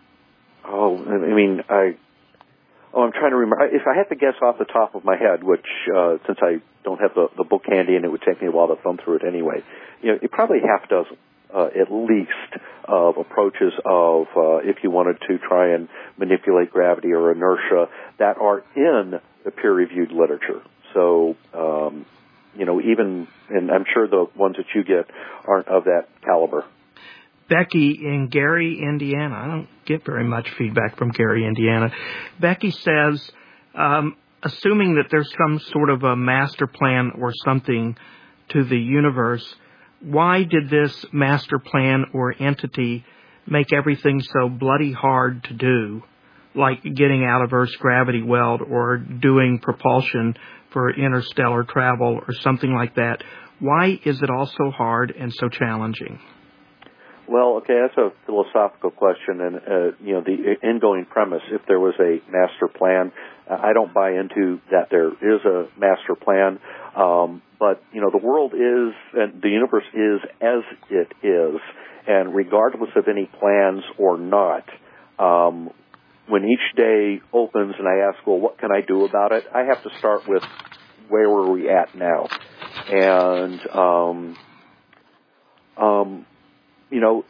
trying to remember. If I had to guess off the top of my head, which since I don't have the book handy and it would take me a while to thumb through it anyway, probably half a dozen. At least of approaches of if you wanted to try and manipulate gravity or inertia that are in the peer-reviewed literature. So, even, and I'm sure the ones that you get aren't of that caliber. Becky in Gary, Indiana. I don't get very much feedback from Gary, Indiana. Becky says, assuming that there's some sort of a master plan or something to the universe, why did this master plan or entity make everything so bloody hard to do, like getting out of Earth's gravity well or doing propulsion for interstellar travel or something like that? Why is it all so hard and so challenging? Well, okay, that's a philosophical question, and the ingoing premise, if there was a master plan, I don't buy into that there is a master plan, but the world is, and the universe is as it is, and regardless of any plans or not, when each day opens and I ask, well, what can I do about it? I have to start with where are we at now, and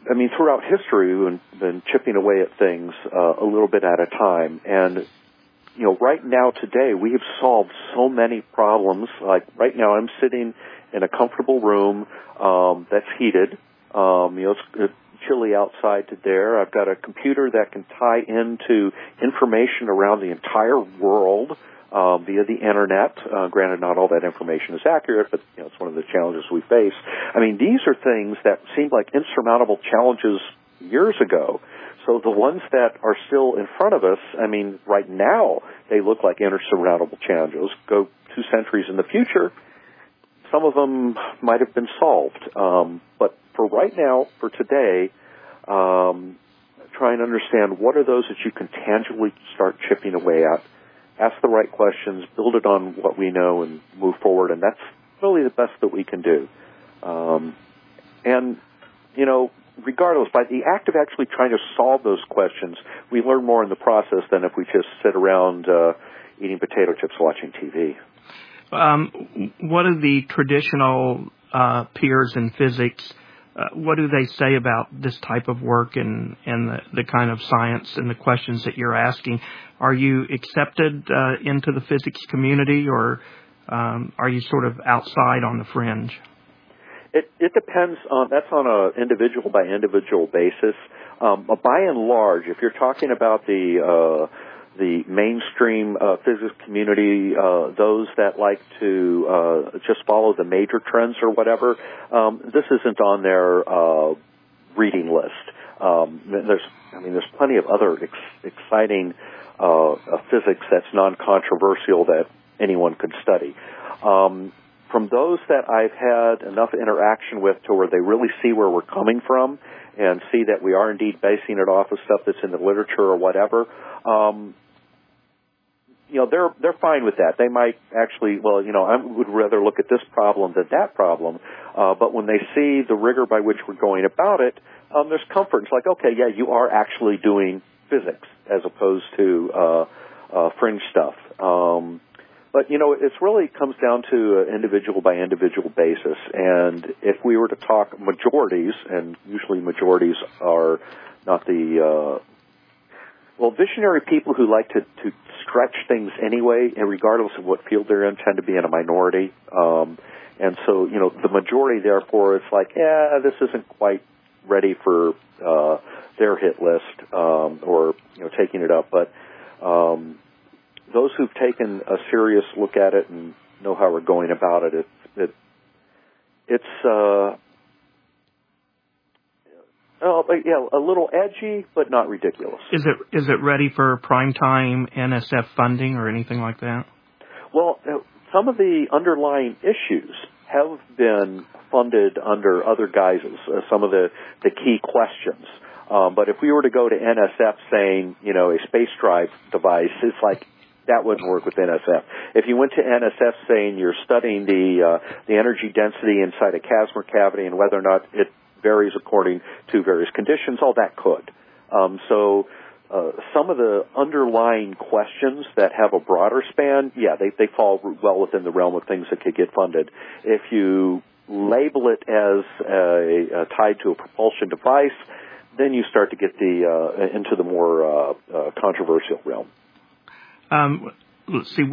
throughout history, we've been chipping away at things a little bit at a time. And right now today we have solved so many problems. Like right now I'm sitting in a comfortable room that's heated. It's chilly outside today. I've got a computer that can tie into information around the entire world via the internet. Granted, not all that information is accurate, but it's one of the challenges we face. I mean, these are things that seemed like insurmountable challenges years ago. So the ones that are still in front of us, I mean, right now, they look like insurmountable challenges. Go 2 centuries in the future, some of them might have been solved. But for right now, for today, try and understand what are those that you can tangibly start chipping away at. Ask the right questions, build it on what we know, and move forward. And that's really the best that we can do. Regardless, by the act of actually trying to solve those questions, we learn more in the process than if we just sit around eating potato chips watching TV. What are the traditional peers in physics? What do they say about this type of work and the kind of science and the questions that you're asking? Are you accepted into the physics community, or are you sort of outside on the fringe? It depends on, that's on an individual by individual basis. By and large, if you're talking about the mainstream physics community, those that like to just follow the major trends or whatever, this isn't on their reading list. There's plenty of other exciting physics that's non-controversial that anyone could study. From those that I've had enough interaction with to where they really see where we're coming from and see that we are indeed basing it off of stuff that's in the literature or whatever, they're fine with that. They might actually, I would rather look at this problem than that problem. But when they see the rigor by which we're going about it, there's comfort. It's like, okay, yeah, you are actually doing physics as opposed to fringe stuff. But, it really comes down to an individual by individual basis. And if we were to talk majorities, and usually majorities are not the, visionary people who like to stretch things anyway, and regardless of what field they're in, tend to be in a minority. And so, the majority, therefore, it's like, this isn't quite ready for their hit list or taking it up. But those who've taken a serious look at it and know how we're going about it, it's a little edgy, but not ridiculous. Is it ready for primetime NSF funding or anything like that? Well, some of the underlying issues have been funded under other guises, some of the key questions. But if we were to go to NSF saying, a space drive device, it's like, that wouldn't work with NSF. If you went to NSF saying you're studying the energy density inside a Casimir cavity and whether or not it varies according to various conditions, all that could. So some of the underlying questions that have a broader span, they fall well within the realm of things that could get funded. If you label it as tied to a propulsion device, then you start to get into the more controversial realm. Let's see,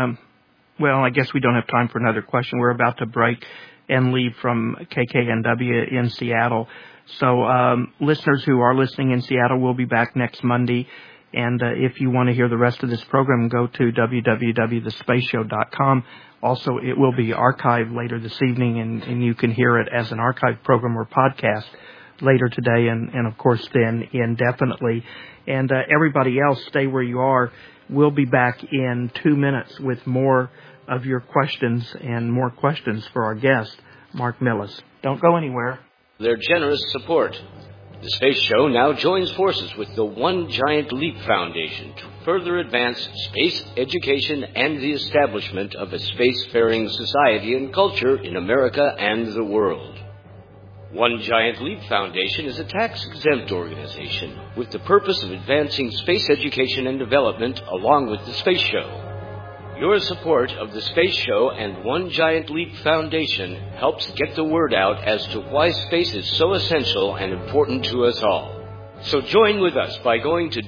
I guess we don't have time for another question. We're about to break and leave from KKNW in Seattle. So listeners who are listening in Seattle, will be back next Monday. And if you want to hear the rest of this program, go to www.thespaceshow.com. Also, it will be archived later this evening, and you can hear it as an archived program or podcast later today and of course, then indefinitely. And everybody else, stay where you are. We'll be back in 2 minutes with more of your questions and more questions for our guest, Mark Millis. Don't go anywhere. Their generous support. The Space Show now joins forces with the One Giant Leap Foundation to further advance space education and the establishment of a spacefaring society and culture in America and the world. One Giant Leap Foundation is a tax-exempt organization with the purpose of advancing space education and development along with the Space Show. Your support of the Space Show and One Giant Leap Foundation helps get the word out as to why space is so essential and important to us all. So join with us by going to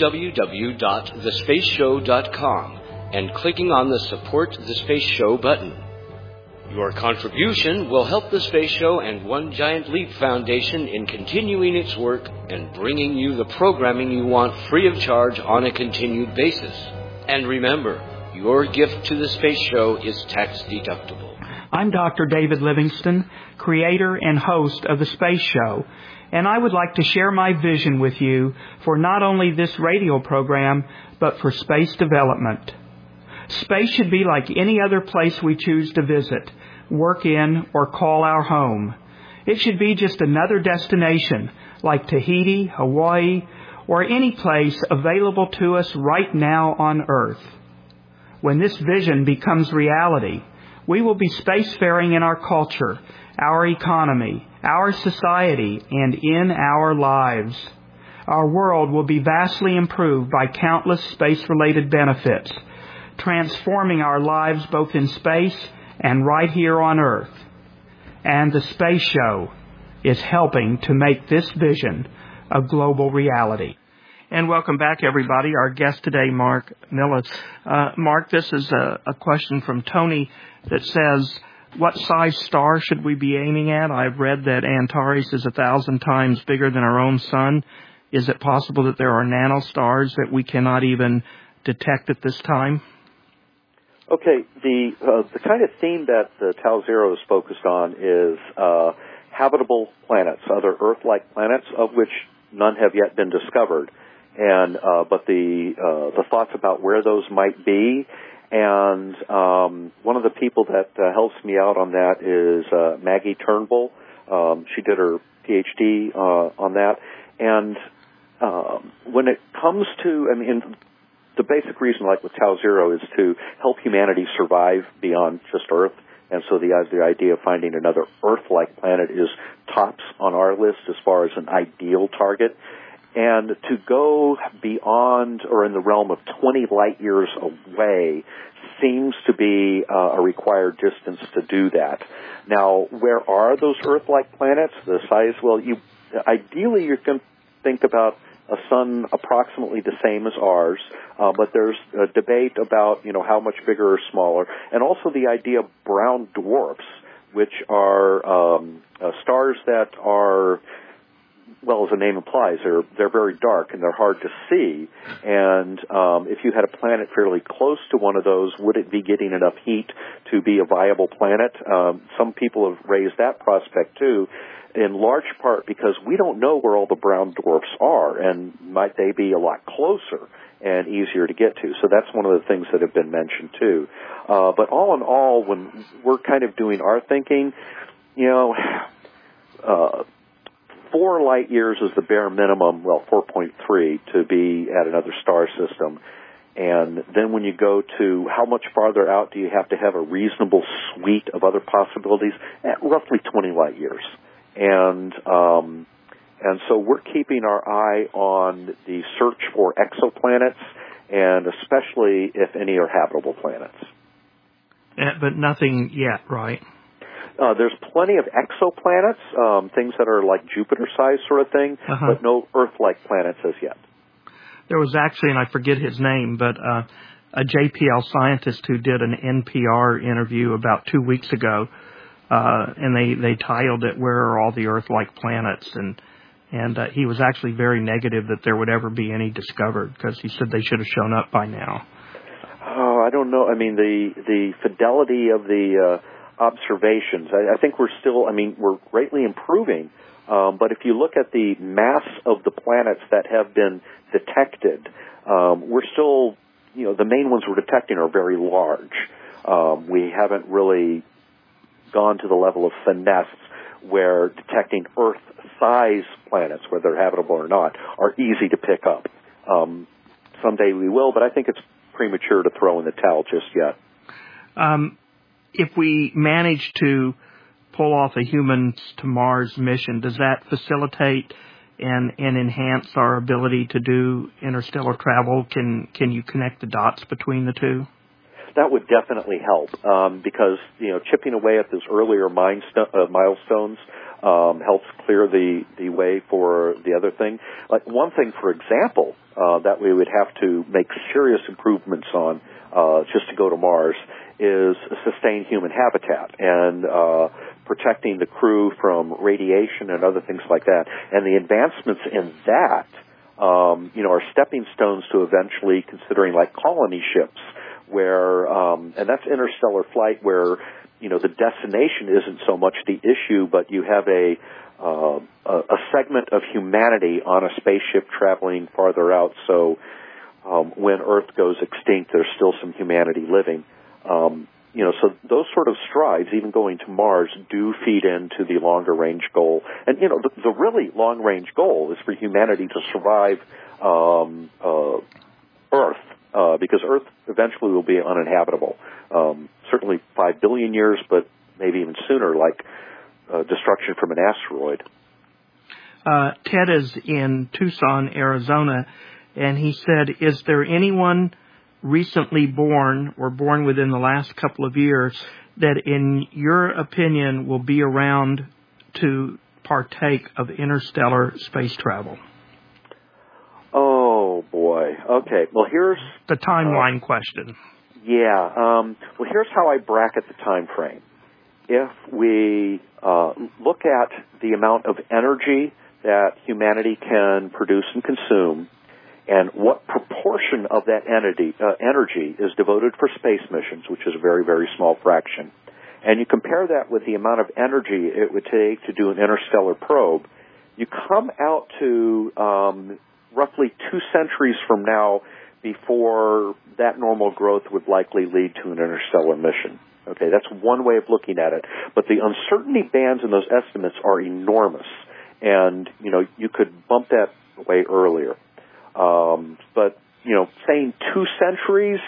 www.thespaceshow.com and clicking on the Support the Space Show button. Your contribution will help the Space Show and One Giant Leap Foundation in continuing its work and bringing you the programming you want free of charge on a continued basis. And remember, your gift to the Space Show is tax deductible. I'm Dr. David Livingston, creator and host of the Space Show, and I would like to share my vision with you for not only this radio program, but for space development. Space should be like any other place we choose to visit, work in, or call our home. It should be just another destination like Tahiti, Hawaii, or any place available to us right now on Earth. When this vision becomes reality, we will be spacefaring in our culture, our economy, our society, and in our lives. Our world will be vastly improved by countless space-related benefits, transforming our lives both in space and right here on Earth. And the Space Show is helping to make this vision a global reality. And welcome back, everybody. Our guest today, Mark Millis. Mark, this is a question from Tony that says, what size star should we be aiming at? I've read that Antares is 1,000 times bigger than our own sun. Is it possible that there are nanostars that we cannot even detect at this time? Okay, the kind of theme that Tau Zero is focused on is habitable planets, other Earth-like planets, of which none have yet been discovered. And but the thoughts about where those might be, and one of the people that helps me out on that is Maggie Turnbull. She did her PhD on that, and when it comes to, I mean, the basic reason, like with Tau Zero, is to help humanity survive beyond just Earth. And so the idea of finding another Earth-like planet is tops on our list as far as an ideal target. And to go beyond or in the realm of 20 light years away seems to be a required distance to do that. Now, where are those Earth-like planets? The size, well, ideally you can think about a sun approximately the same as ours, but there's a debate about, how much bigger or smaller, and also the idea of brown dwarfs, which are stars that are, well, as the name implies, they're very dark and they're hard to see. And if you had a planet fairly close to one of those, would it be getting enough heat to be a viable planet? Some people have raised that prospect too, in large part because we don't know where all the brown dwarfs are, and might they be a lot closer and easier to get to. So that's one of the things that have been mentioned too. But all in all, when we're kind of doing our thinking, 4 light years is the bare minimum, 4.3, to be at another star system. And then when you go to how much farther out do you have to have a reasonable suite of other possibilities, at roughly 20 light years. And so we're keeping our eye on the search for exoplanets, and especially if any are habitable planets. But nothing yet, right? There's plenty of exoplanets, things that are like Jupiter-sized sort of thing, but no Earth-like planets as yet. There was actually, and I forget his name, but a JPL scientist who did an NPR interview about 2 weeks ago, and they titled it, "Where Are All the Earth-Like Planets?" And he was actually very negative that there would ever be any discovered, because he said they should have shown up by now. Oh, I don't know. I mean, the fidelity of the observations, I think we're greatly improving. But if you look at the mass of the planets that have been detected, we're still, the main ones we're detecting are very large. We haven't really gone to the level of finesse where detecting Earth-size planets, whether they're habitable or not, are easy to pick up. Someday we will, but I think it's premature to throw in the towel just yet. If we manage to pull off a humans to Mars mission, does that facilitate and enhance our ability to do interstellar travel? Can you connect the dots between the two? that would definitely help because chipping away at those earlier milestones helps clear the way for the other thing. Like one thing, for example, that we would have to make serious improvements on just to go to Mars is sustained human habitat and protecting the crew from radiation and other things like that. And the advancements in that, are stepping stones to eventually considering like colony ships where, and that's interstellar flight where, the destination isn't so much the issue, but you have a segment of humanity on a spaceship traveling farther out. So, when Earth goes extinct, there's still some humanity living. So those sort of strides, even going to Mars, do feed into the longer range goal. And, the really long range goal is for humanity to survive, Earth, because Earth eventually will be uninhabitable. Certainly 5 billion years, but maybe even sooner, like destruction from an asteroid. Ted is in Tucson, Arizona, and he said, is there anyone recently born or born within the last couple of years that, in your opinion, will be around to partake of interstellar space travel? Oh, boy. Okay. Well, here's the timeline question. Yeah. Well, here's how I bracket the time frame. If we look at the amount of energy that humanity can produce and consume, and what proportion of that energy is devoted for space missions, which is a very, very small fraction, and you compare that with the amount of energy it would take to do an interstellar probe, you come out to roughly 2 centuries from now before that normal growth would likely lead to an interstellar mission. Okay, that's one way of looking at it. But the uncertainty bands in those estimates are enormous, and you could bump that way earlier. But saying 2 centuries,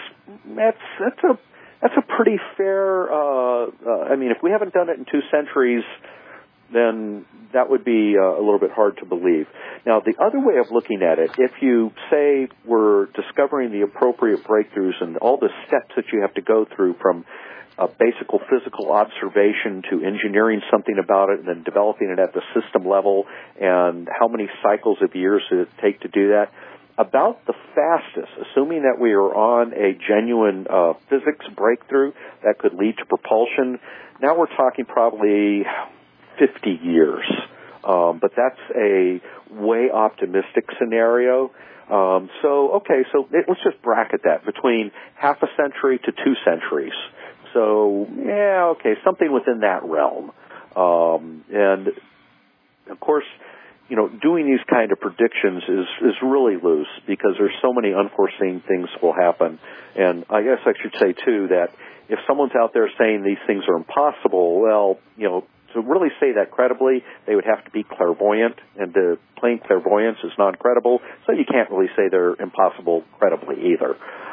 that's a pretty fair. If we haven't done it in 2 centuries, then that would be a little bit hard to believe. Now, the other way of looking at it, if you say we're discovering the appropriate breakthroughs and all the steps that you have to go through from basic physical observation to engineering something about it and then developing it at the system level, and how many cycles of years does it take to do that, about the fastest, assuming that we are on a genuine physics breakthrough that could lead to propulsion, now we're talking probably 50 years. But that's a way optimistic scenario. So let's just bracket that between half a century to 2 centuries. So, something within that realm. And, of course, doing these kind of predictions is really loose because there's so many unforeseen things will happen. And I guess I should say, too, that if someone's out there saying these things are impossible, well, to really say that credibly, they would have to be clairvoyant, and to claim clairvoyance is non-credible, so you can't really say they're impossible credibly either.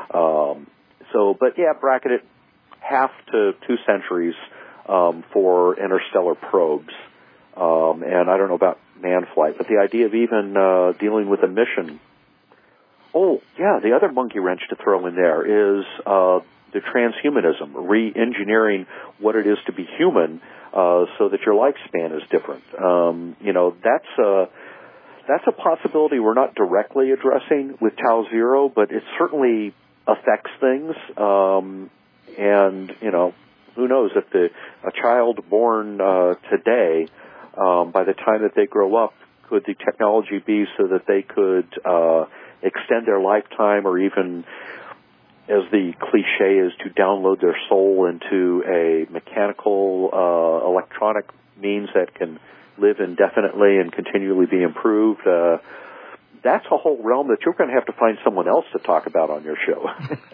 Bracket it half to 2 centuries for interstellar probes. And I don't know about manned flight, but the idea of even dealing with a mission. Oh, yeah, the other monkey wrench to throw in there is the transhumanism, re-engineering what it is to be human so that your lifespan is different. That's a possibility we're not directly addressing with Tau Zero, but it certainly affects things. Who knows if a child born today, by the time that they grow up, could the technology be so that they could extend their lifetime, or even, as the cliche is, to download their soul into a mechanical, electronic means that can live indefinitely and continually be improved? That's a whole realm that you're going to have to find someone else to talk about on your show.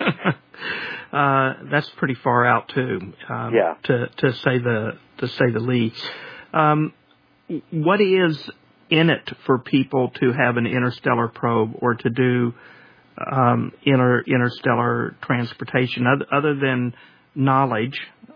That's pretty far out too. To say the least. What is in it for people to have an interstellar probe or to do interstellar transportation, other than knowledge?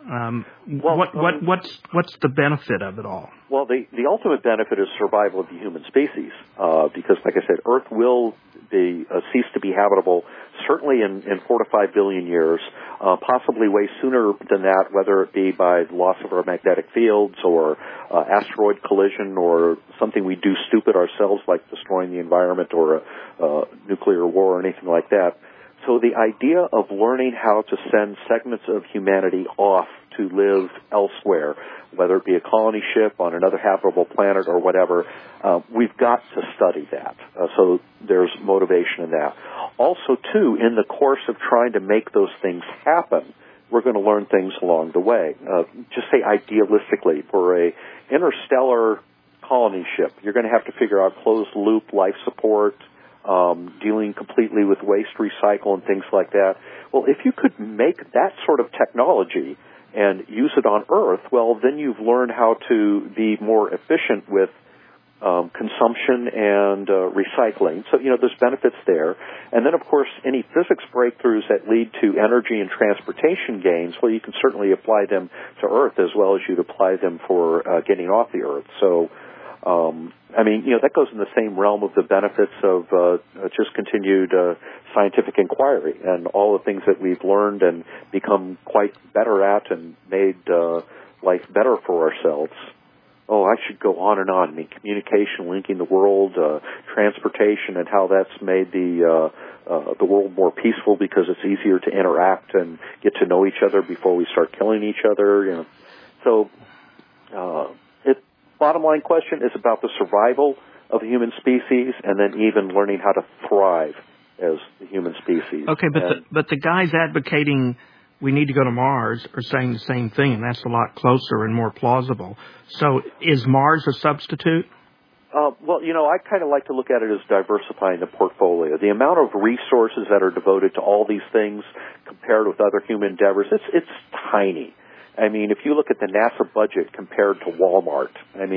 What's the benefit of it all? Well, the ultimate benefit is survival of the human species, because, like I said, Earth will cease to be habitable certainly in 4 to 5 billion years, possibly way sooner than that, whether it be by the loss of our magnetic fields or asteroid collision or something we do stupid ourselves, like destroying the environment or a nuclear war or anything like that. So the idea of learning how to send segments of humanity off to live elsewhere, whether it be a colony ship on another habitable planet or whatever, we've got to study that. So there's motivation in that. Also, too, in the course of trying to make those things happen, we're going to learn things along the way. Just say idealistically, for a interstellar colony ship, you're going to have to figure out closed-loop life support, dealing completely with waste recycle and things like that. Well, if you could make that sort of technology and use it on Earth, well, then you've learned how to be more efficient with consumption and recycling. So, there's benefits there. And then, of course, any physics breakthroughs that lead to energy and transportation gains, well, you can certainly apply them to Earth as well as you'd apply them for getting off the Earth. So, that goes in the same realm of the benefits of just continued scientific inquiry and all the things that we've learned and become quite better at and made life better for ourselves. Oh, I should go on and on. Communication, linking the world, transportation, and how that's made the world more peaceful because it's easier to interact and get to know each other before we start killing each other. So, bottom line question is about the survival of the human species, and then even learning how to thrive as the human species. Okay, but the guys advocating we need to go to Mars are saying the same thing, and that's a lot closer and more plausible. So is Mars a substitute? I kind of like to look at it as diversifying the portfolio. The amount of resources that are devoted to all these things compared with other human endeavors, it's tiny. If you look at the NASA budget compared to Walmart,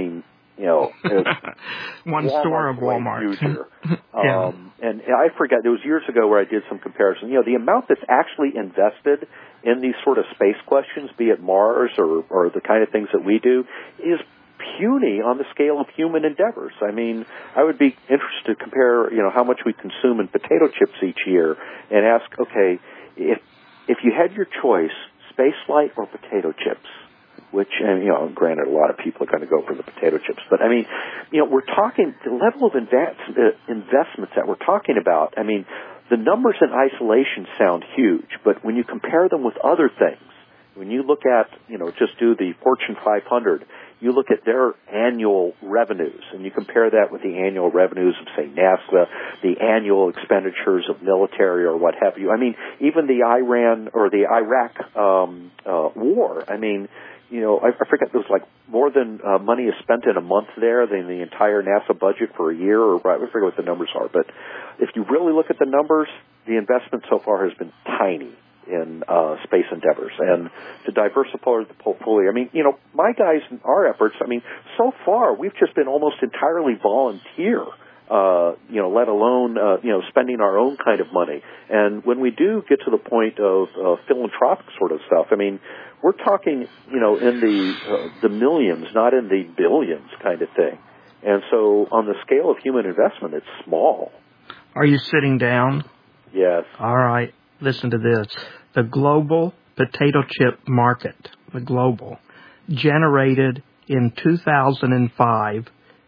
one store of Walmart. Yeah. And I forget, it was years ago where I did some comparison. The amount that's actually invested in these sort of space questions, be it Mars or the kind of things that we do, is puny on the scale of human endeavors. I would be interested to compare, how much we consume in potato chips each year and ask, okay, if you had your choice, spaceflight or potato chips, which, granted, a lot of people are going to go for the potato chips, but we're talking the level of investments that we're talking about. The numbers in isolation sound huge, but when you compare them with other things, when you look at, just do the Fortune 500, you look at their annual revenues, and you compare that with the annual revenues of, say, NASA, the annual expenditures of military or what have you. Even the Iran or the Iraq war, I forget, there was more than money is spent in a month there than the entire NASA budget for a year, or I forget what the numbers are. But if you really look at the numbers, the investment so far has been tiny in space endeavors. And to diversify the portfolio, my guys in our efforts, so far we've just been almost entirely volunteer, let alone, spending our own kind of money. And when we do get to the point of philanthropic sort of stuff, we're talking, in the millions, not in the billions kind of thing. And so on the scale of human investment, it's small. Are you sitting down? Yes. All right. Listen to this. The global potato chip market, generated in 2005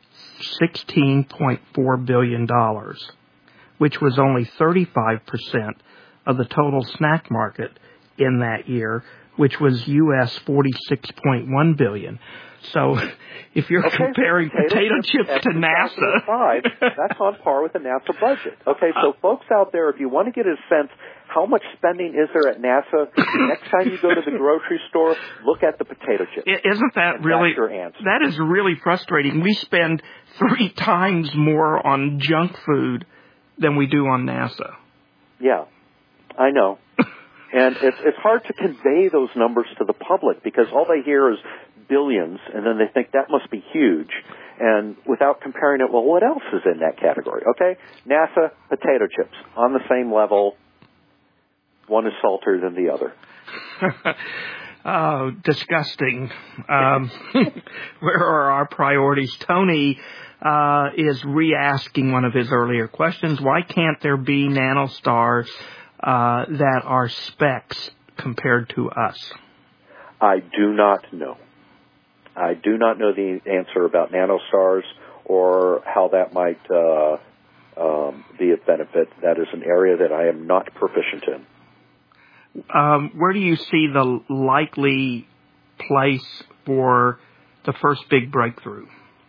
$16.4 billion, which was only 35% of the total snack market in that year, which was U.S. $46.1 billion. So if you're comparing potato chips to NASA, that's on par with the NASA budget. Okay, so folks out there, if you want to get a sense how much spending is there at NASA, next time you go to the grocery store, look at the potato chips. Isn't that really? That's your answer. That is really frustrating. We spend 3 times more on junk food than we do on NASA. Yeah, I know. And it's hard to convey those numbers to the public because all they hear is billions, and then they think that must be huge. And without comparing it, well, what else is in that category? Okay, NASA, potato chips, on the same level. One is saltier than the other. Oh, disgusting. Where are our priorities? Tony is re-asking one of his earlier questions. Why can't there be nanostars that are specks compared to us? I do not know. I do not know the answer about nanostars or how that might be of benefit. That is an area that I am not proficient in. Where do you see the likely place for the first big breakthrough?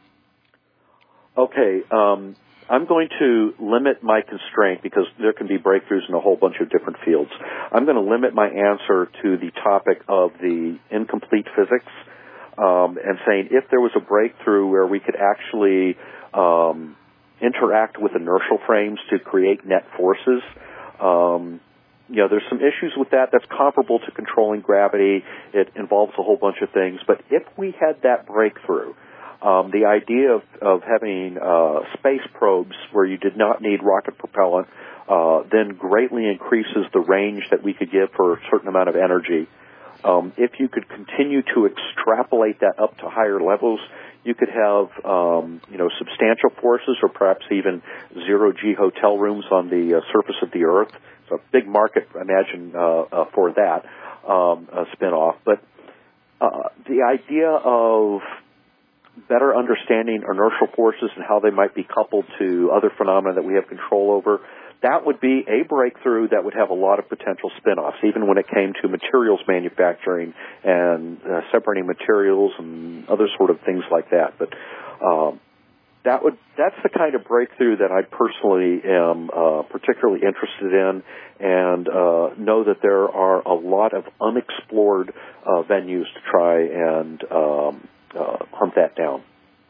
Okay, I'm going to limit my constraint because there can be breakthroughs in a whole bunch of different fields. I'm going to limit my answer to the topic of the incomplete physics and saying if there was a breakthrough where we could actually interact with inertial frames to create net forces, there's some issues with that. That's comparable to controlling gravity. It involves a whole bunch of things. But if we had that breakthrough, the idea of having space probes where you did not need rocket propellant then greatly increases the range that we could give for a certain amount of energy. If you could continue to extrapolate that up to higher levels, you could have, substantial forces or perhaps even zero-G hotel rooms on the surface of the Earth. It's a big market, imagine, for that spin-off. But the idea of better understanding inertial forces and how they might be coupled to other phenomena that we have control over, that would be a breakthrough that would have a lot of potential spin-offs, even when it came to materials manufacturing and separating materials and other sort of things like that. But that's the kind of breakthrough that I personally am particularly interested in, and know that there are a lot of unexplored venues to try and hunt that down.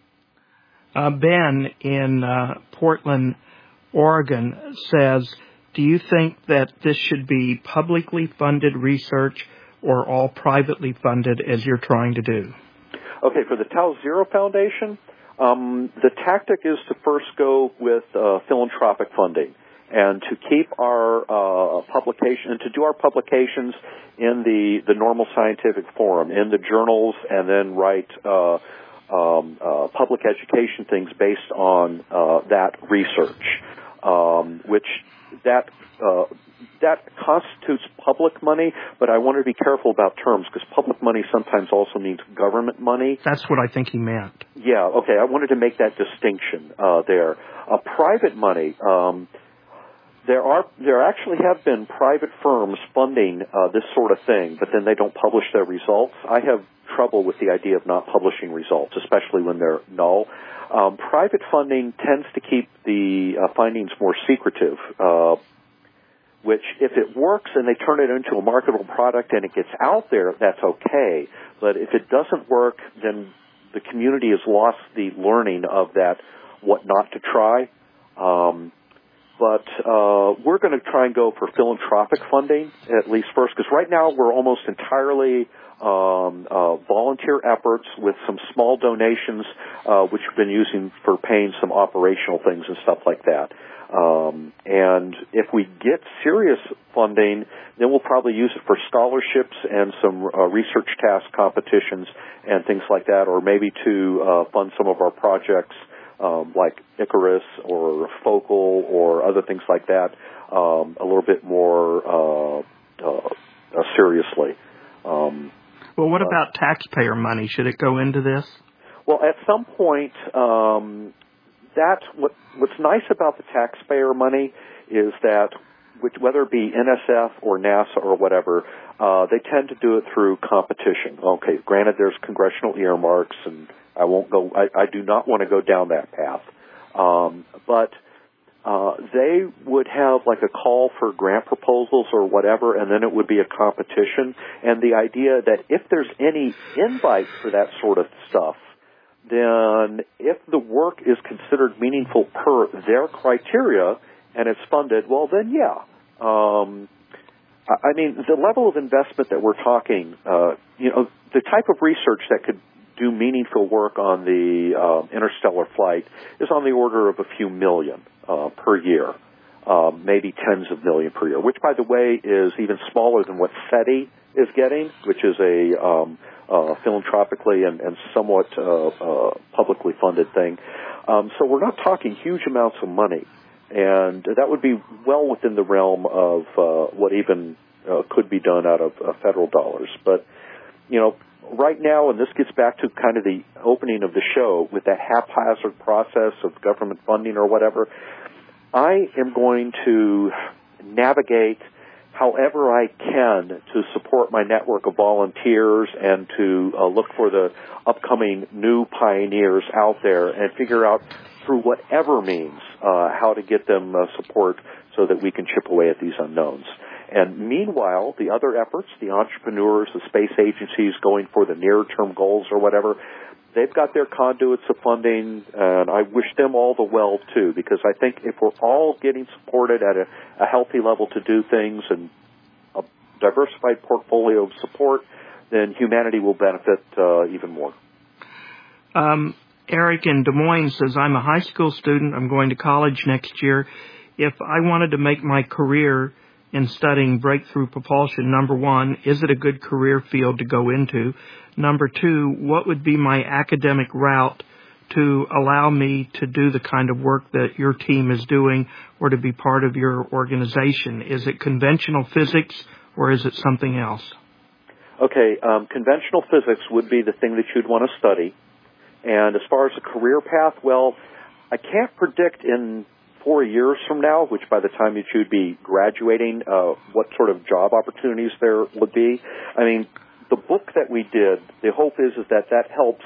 Ben in Portland, Oregon says, do you think that this should be publicly funded research or all privately funded as you're trying to do? Okay, for the Tau Zero Foundation, the tactic is to first go with philanthropic funding and to keep our publication and to do our publications in the normal scientific forum, in the journals, and then write public education things based on that research, which that constitutes public money, but I want to be careful about terms because public money sometimes also means government money. That's what I think he meant. Yeah, okay, I wanted to make that distinction there. Private money, there actually have been private firms funding this sort of thing, but then they don't publish their results. I have trouble with the idea of not publishing results, especially when they're null. Private funding tends to keep the findings more secretive, which if it works and they turn it into a marketable product and it gets out there, that's okay. But if it doesn't work, then the community has lost the learning of that, what not to try. But we're going to try and go for philanthropic funding, at least first, because right now we're almost entirely volunteer efforts with some small donations, which we've been using for paying some operational things and stuff like that. And if we get serious funding, then we'll probably use it for scholarships and some research task competitions and things like that, or maybe to fund some of our projects like Icarus or Focal or other things like that a little bit more seriously. Well, what about taxpayer money? Should it go into this? Well, at some point, what's nice about the taxpayer money is that whether it be NSF or NASA or whatever, they tend to do it through competition. Okay, granted, there's congressional earmarks, and I won't go. I do not want to go down that path, but they would have like a call for grant proposals or whatever, and then it would be a competition. And the idea that if there's any invite for that sort of stuff, then if the work is considered meaningful per their criteria and it's funded, well, then yeah. I mean, the level of investment that we're talking, the type of research that could do meaningful work on the interstellar flight is on the order of a few million per year. maybe tens of million per year, which, by the way, is even smaller than what SETI is getting, which is a philanthropically and somewhat publicly funded thing. So we're not talking huge amounts of money, and that would be well within the realm of what even could be done out of federal dollars. But, right now, and this gets back to kind of the opening of the show, with that haphazard process of government funding or whatever, I am going to navigate however I can to support my network of volunteers and to look for the upcoming new pioneers out there and figure out through whatever means how to get them support so that we can chip away at these unknowns. And meanwhile, the other efforts, the entrepreneurs, the space agencies going for the near-term goals or whatever, they've got their conduits of funding, and I wish them all the well, too, because I think if we're all getting supported at a healthy level to do things and a diversified portfolio of support, then humanity will benefit even more. Eric in Des Moines says, I'm a high school student. I'm going to college next year. If I wanted to make my career in studying breakthrough propulsion, number one, is it a good career field to go into? Number two, what would be my academic route to allow me to do the kind of work that your team is doing or to be part of your organization? Is it conventional physics or is it something else? Okay, conventional physics would be the thing that you'd want to study. And as far as a career path, well, I can't predict in 4 years from now, which by the time that you'd be graduating, what sort of job opportunities there would be. I mean, the book that we did, the hope is that helps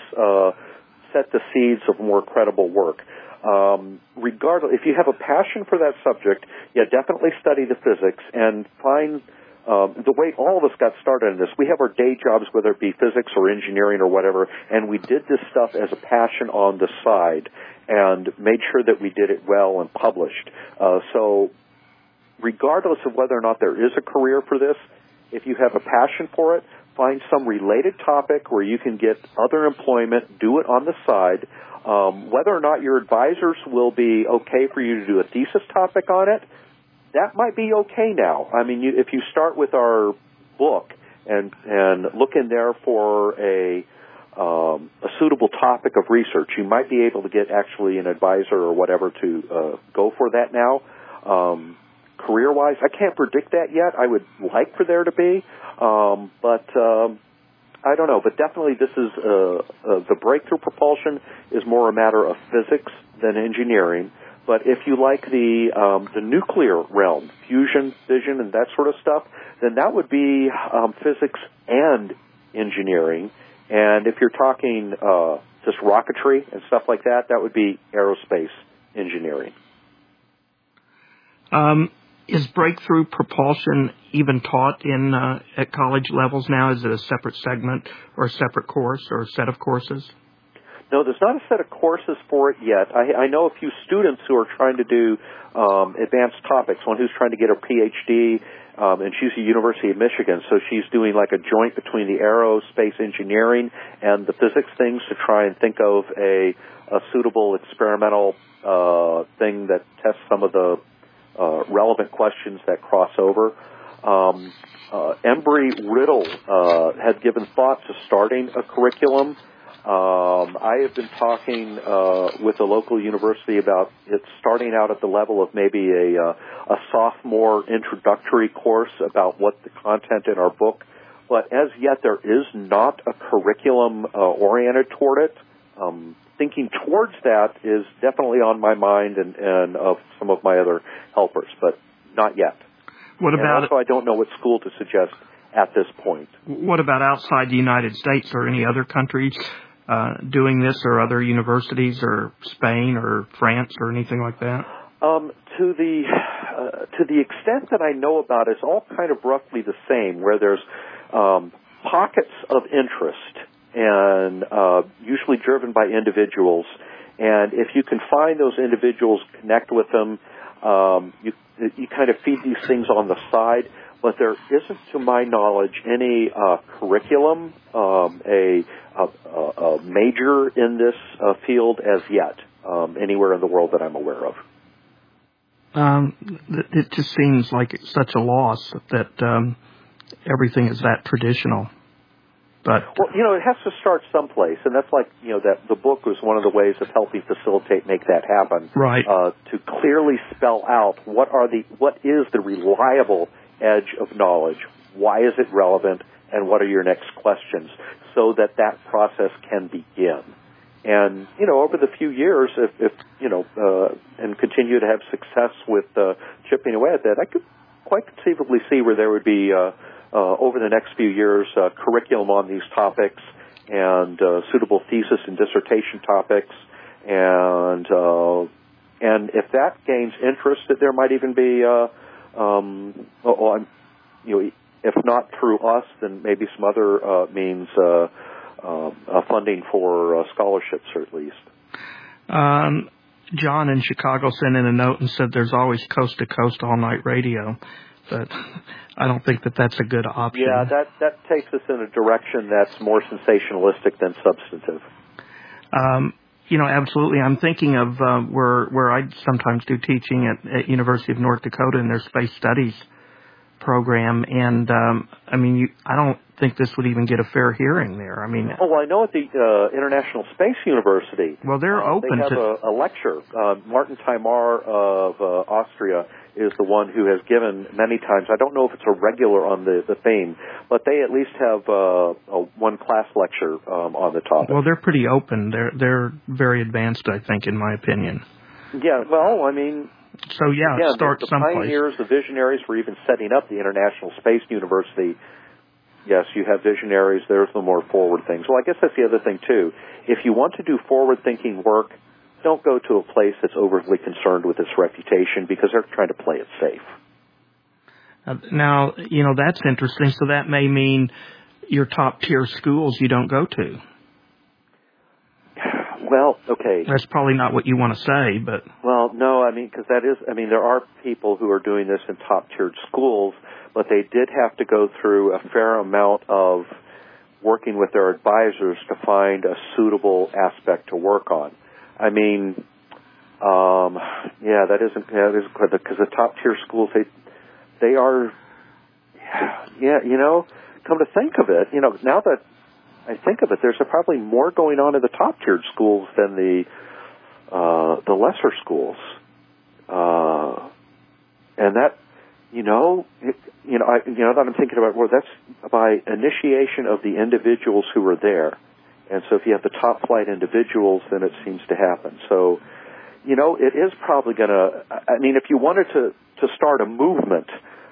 set the seeds of more credible work. Regardless, if you have a passion for that subject, definitely study the physics and find the way all of us got started in this. We have our day jobs, whether it be physics or engineering or whatever, and we did this stuff as a passion on the side and made sure that we did it well and published. So regardless of whether or not there is a career for this, if you have a passion for it, find some related topic where you can get other employment, do it on the side. Whether or not your advisors will be okay for you to do a thesis topic on it, that might be okay now. I mean, if you start with our book and look in there for a suitable topic of research, you might be able to get actually an advisor or whatever to go for that now. Career-wise, I can't predict that yet. I would like for there to be, but I don't know. But definitely this is the breakthrough propulsion is more a matter of physics than engineering. But if you like the nuclear realm, fusion, fission, and that sort of stuff, then that would be physics and engineering. And if you're talking just rocketry and stuff like that, that would be aerospace engineering. Is breakthrough propulsion even taught in at college levels now? Is it a separate segment or a separate course or a set of courses? No, there's not a set of courses for it yet. I know a few students who are trying to do advanced topics, one who's trying to get her PhD, and she's at the University of Michigan, so she's doing like a joint between the aerospace engineering and the physics things to try and think of a suitable experimental thing that tests some of the relevant questions that cross over. Embry-Riddle had given thought to starting a curriculum. I have been talking with a local university about it starting out at the level of maybe a sophomore introductory course about what the content in our book. But as yet, there is not a curriculum oriented toward it. Thinking towards that is definitely on my mind and of some of my other helpers, but not yet. What about? And also, I don't know what school to suggest at this point. What about outside the United States or any other countries doing this, or other universities, or Spain or France or anything like that? To the extent that I know about, it's all kind of roughly the same, where there's pockets of interest and usually driven by individuals. And if you can find those individuals, connect with them, you kind of feed these things on the side. But there isn't, to my knowledge, any curriculum, a major in this field as yet, anywhere in the world that I'm aware of. It just seems like such a loss that everything is that traditional. But well, it has to start someplace, and that's like, that the book was one of the ways of helping facilitate, make that happen. Right. To clearly spell out what is the reliable edge of knowledge, why is it relevant, and what are your next questions, so that process can begin. And, over the few years, if and continue to have success with chipping away at that, I could quite conceivably see where there would be, over the next few years, curriculum on these topics and suitable thesis and dissertation topics. And if that gains interest, that there might even be, if not through us, then maybe some other means funding for scholarships, or at least. John in Chicago sent in a note and said there's always coast-to-coast all-night radio, but I don't think that's a good option. Yeah, that takes us in a direction that's more sensationalistic than substantive. Absolutely. I'm thinking of where I sometimes do teaching at University of North Dakota in their space studies program, and I don't think this would even get a fair hearing there. I know at the International Space University. Well, they're open to. They have a lecture. Martin Timar of Austria is the one who has given many times. I don't know if it's a regular on the theme, but they at least have one class lecture on the topic. Well, they're pretty open. They're very advanced, I think, in my opinion. Yeah. Well, So start the someplace. Pioneers, the visionaries were even setting up the International Space University. Yes, you have visionaries. There's the more forward things. Well, I guess that's the other thing, too. If you want to do forward-thinking work, don't go to a place that's overly concerned with its reputation, because they're trying to play it safe. Now, that's interesting. So that may mean your top-tier schools you don't go to. Well, okay. That's probably not what you want to say, but... Well, no, because there are people who are doing this in top-tiered schools, but they did have to go through a fair amount of working with their advisors to find a suitable aspect to work on. That isn't good, because the top-tier schools, they are, come to think of it, now that I think of it, there's probably more going on in the top-tiered schools than the lesser schools, and that, that I'm thinking about. Well, that's by initiation of the individuals who are there, and so if you have the top-flight individuals, then it seems to happen. So, it is probably going to. If you wanted to start a movement.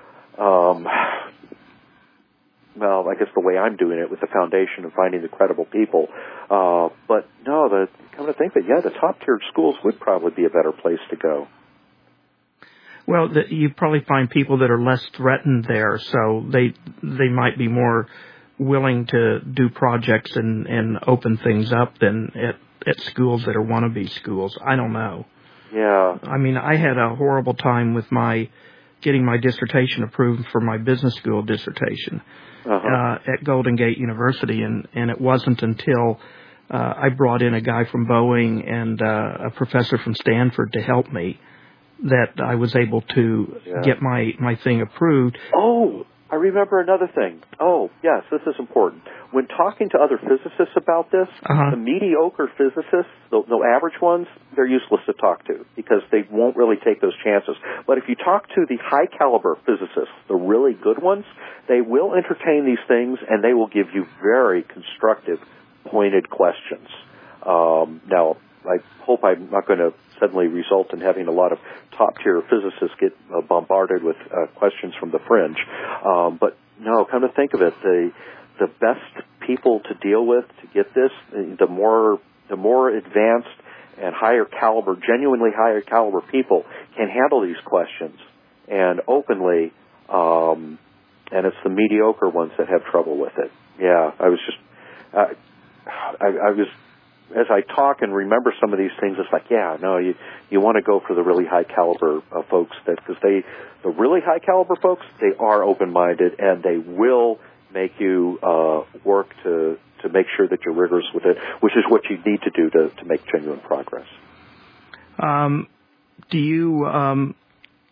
Well, I guess the way I'm doing it with the foundation and finding the credible people. But no, come to think of it, the top-tiered schools would probably be a better place to go. Well, you probably find people that are less threatened there, so they might be more willing to do projects and open things up than at schools that are wannabe schools. I don't know. Yeah. I had a horrible time with getting my dissertation approved for my business school dissertation. At Golden Gate University, and it wasn't until I brought in a guy from Boeing and a professor from Stanford to help me that I was able to get my thing approved. Oh, I remember another thing. Oh, yes, this is important. When talking to other physicists about this, the mediocre physicists, the average ones, they're useless to talk to because they won't really take those chances. But if you talk to the high-caliber physicists, the really good ones, they will entertain these things, and they will give you very constructive, pointed questions. Now, I hope I'm not going to suddenly result in having a lot of top-tier physicists get bombarded with questions from the fringe. But no, come to think of it, the best people to deal with to get this, the more advanced and higher caliber, genuinely higher caliber people can handle these questions and openly, and it's the mediocre ones that have trouble with it. Yeah, I was just, I was, as I talk and remember some of these things, it's like, you want to go for the really high caliber folks, because the really high caliber folks, they are open-minded and they will make you work to make sure that you're rigorous with it, which is what you need to do to make genuine progress. Do you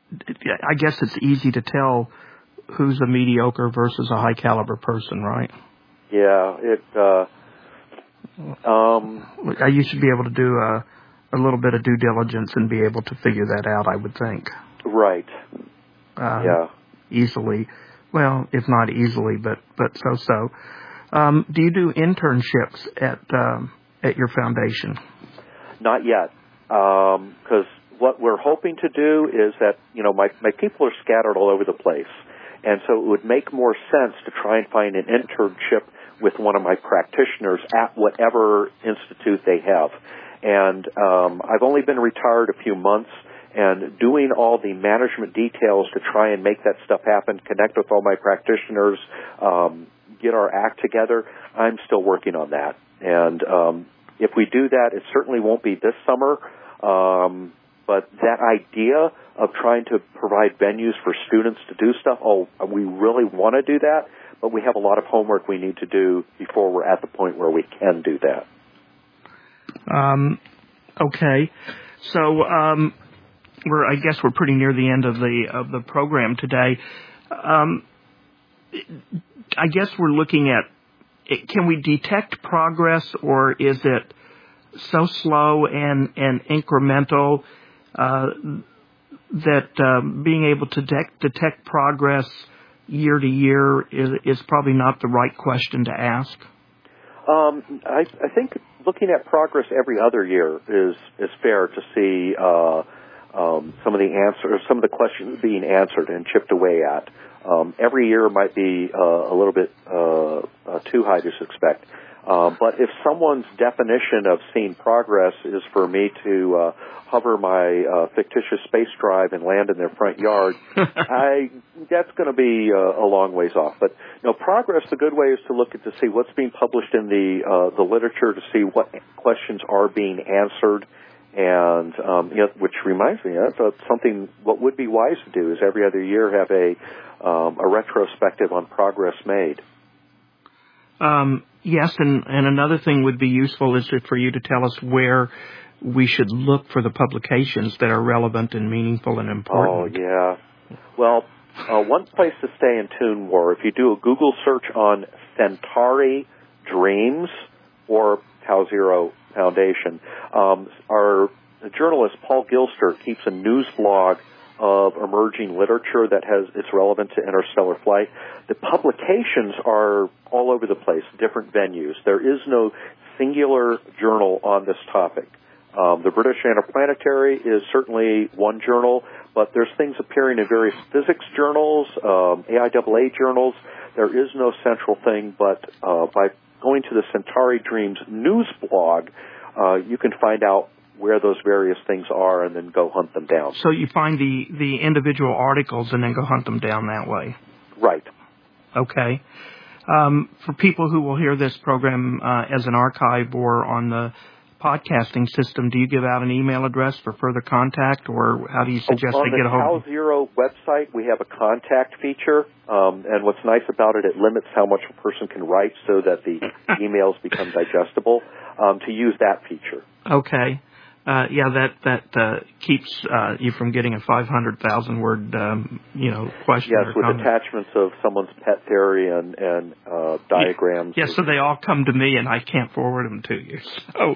I guess it's easy to tell who's a mediocre versus a high caliber person, right? Yeah, you should be able to do a little bit of due diligence and be able to figure that out, I would think. Right. Easily. Well, if not easily, but so. Do you do internships at your foundation? Not yet, because what we're hoping to do is that, my people are scattered all over the place, and so it would make more sense to try and find an internship with one of my practitioners at whatever institute they have. And I've only been retired a few months, and doing all the management details to try and make that stuff happen, connect with all my practitioners, get our act together, I'm still working on that. And if we do that, it certainly won't be this summer, but that idea of trying to provide venues for students to do stuff, we really want to do that, but we have a lot of homework we need to do before we're at the point where we can do that. Okay. So I guess we're pretty near the end of the program today. I guess we're looking at, can we detect progress, or is it so slow and incremental that being able to detect progress year to year is probably not the right question to ask? I think looking at progress every other year is fair to see some of the answers, some of the questions being answered and chipped away at. Every year might be a little bit too high to expect. But if someone's definition of seeing progress is for me to hover my fictitious space drive and land in their front yard, that's going to be a long ways off. But progress, the good way is to look to see what's being published in the literature, to see what questions are being answered. And which reminds me, that's something what would be wise to do is every other year have a retrospective on progress made. Yes, and another thing would be useful is for you to tell us where we should look for the publications that are relevant and meaningful and important. Oh, yeah. Well, one place to stay in tune more, if you do a Google search on Centauri Dreams or Tau Zero Foundation, our journalist Paul Gilster keeps a news blog of emerging literature that it's relevant to interstellar flight. The publications are all over the place, different venues. There is no singular journal on this topic. The British Interplanetary is certainly one journal, but there's things appearing in various physics journals, AIAA journals. There is no central thing, but by going to the Centauri Dreams news blog, you can find out where those various things are and then go hunt them down. So you find the individual articles and then go hunt them down that way? Right. Okay. For people who will hear this program as an archive or on the podcasting system, do you give out an email address for further contact, or how do you suggest they get a hold of you? On the Tau Zero website, we have a contact feature, and what's nice about it, it limits how much a person can write so that the emails become digestible, to use that feature. Okay. That keeps you from getting a 500,000 word, question. Yes, with comment. Attachments of someone's pet theory and diagrams. Yes, so they all come to me and I can't forward them to you. So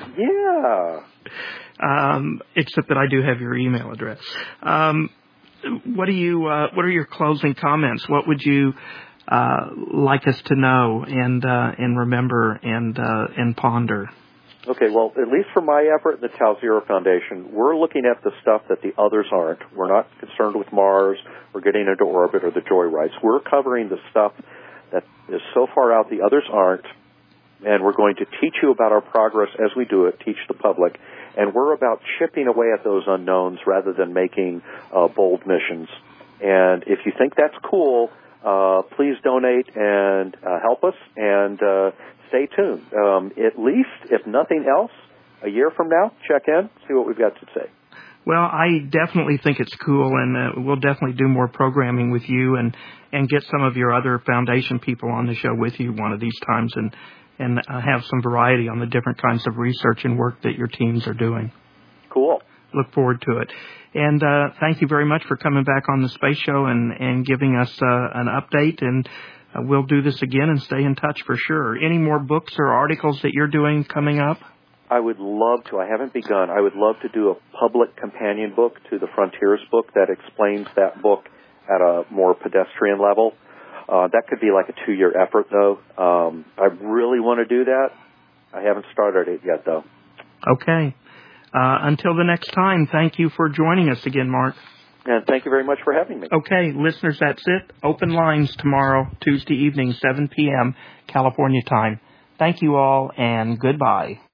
yeah. Except that I do have your email address. What are your closing comments? What would you like us to know and remember and ponder? Okay, well, at least for my effort in the Tau Zero Foundation, we're looking at the stuff that the others aren't. We're not concerned with Mars or getting into orbit or the joyrides. We're covering the stuff that is so far out the others aren't, and we're going to teach you about our progress as we do it, teach the public, and we're about chipping away at those unknowns rather than making bold missions. And if you think that's cool, please donate and help us, and stay tuned. At least, if nothing else, a year from now, check in, see what we've got to say. Well, I definitely think it's cool, and we'll definitely do more programming with you and get some of your other foundation people on the show with you one of these times and have some variety on the different kinds of research and work that your teams are doing. Cool. look forward to it. And thank you very much for coming back on the Space Show and giving us an update. And we'll do this again and stay in touch for sure. Any more books or articles that you're doing coming up? I would love to. I haven't begun. I would love to do a public companion book to the Frontiers book that explains that book at a more pedestrian level. That could be like a 2-year effort, though. I really want to do that. I haven't started it yet, though. Okay. Until the next time, thank you for joining us again, Mark. And thank you very much for having me. Okay, listeners, that's it. Open lines tomorrow, Tuesday evening, 7 p.m., California time. Thank you all, and goodbye.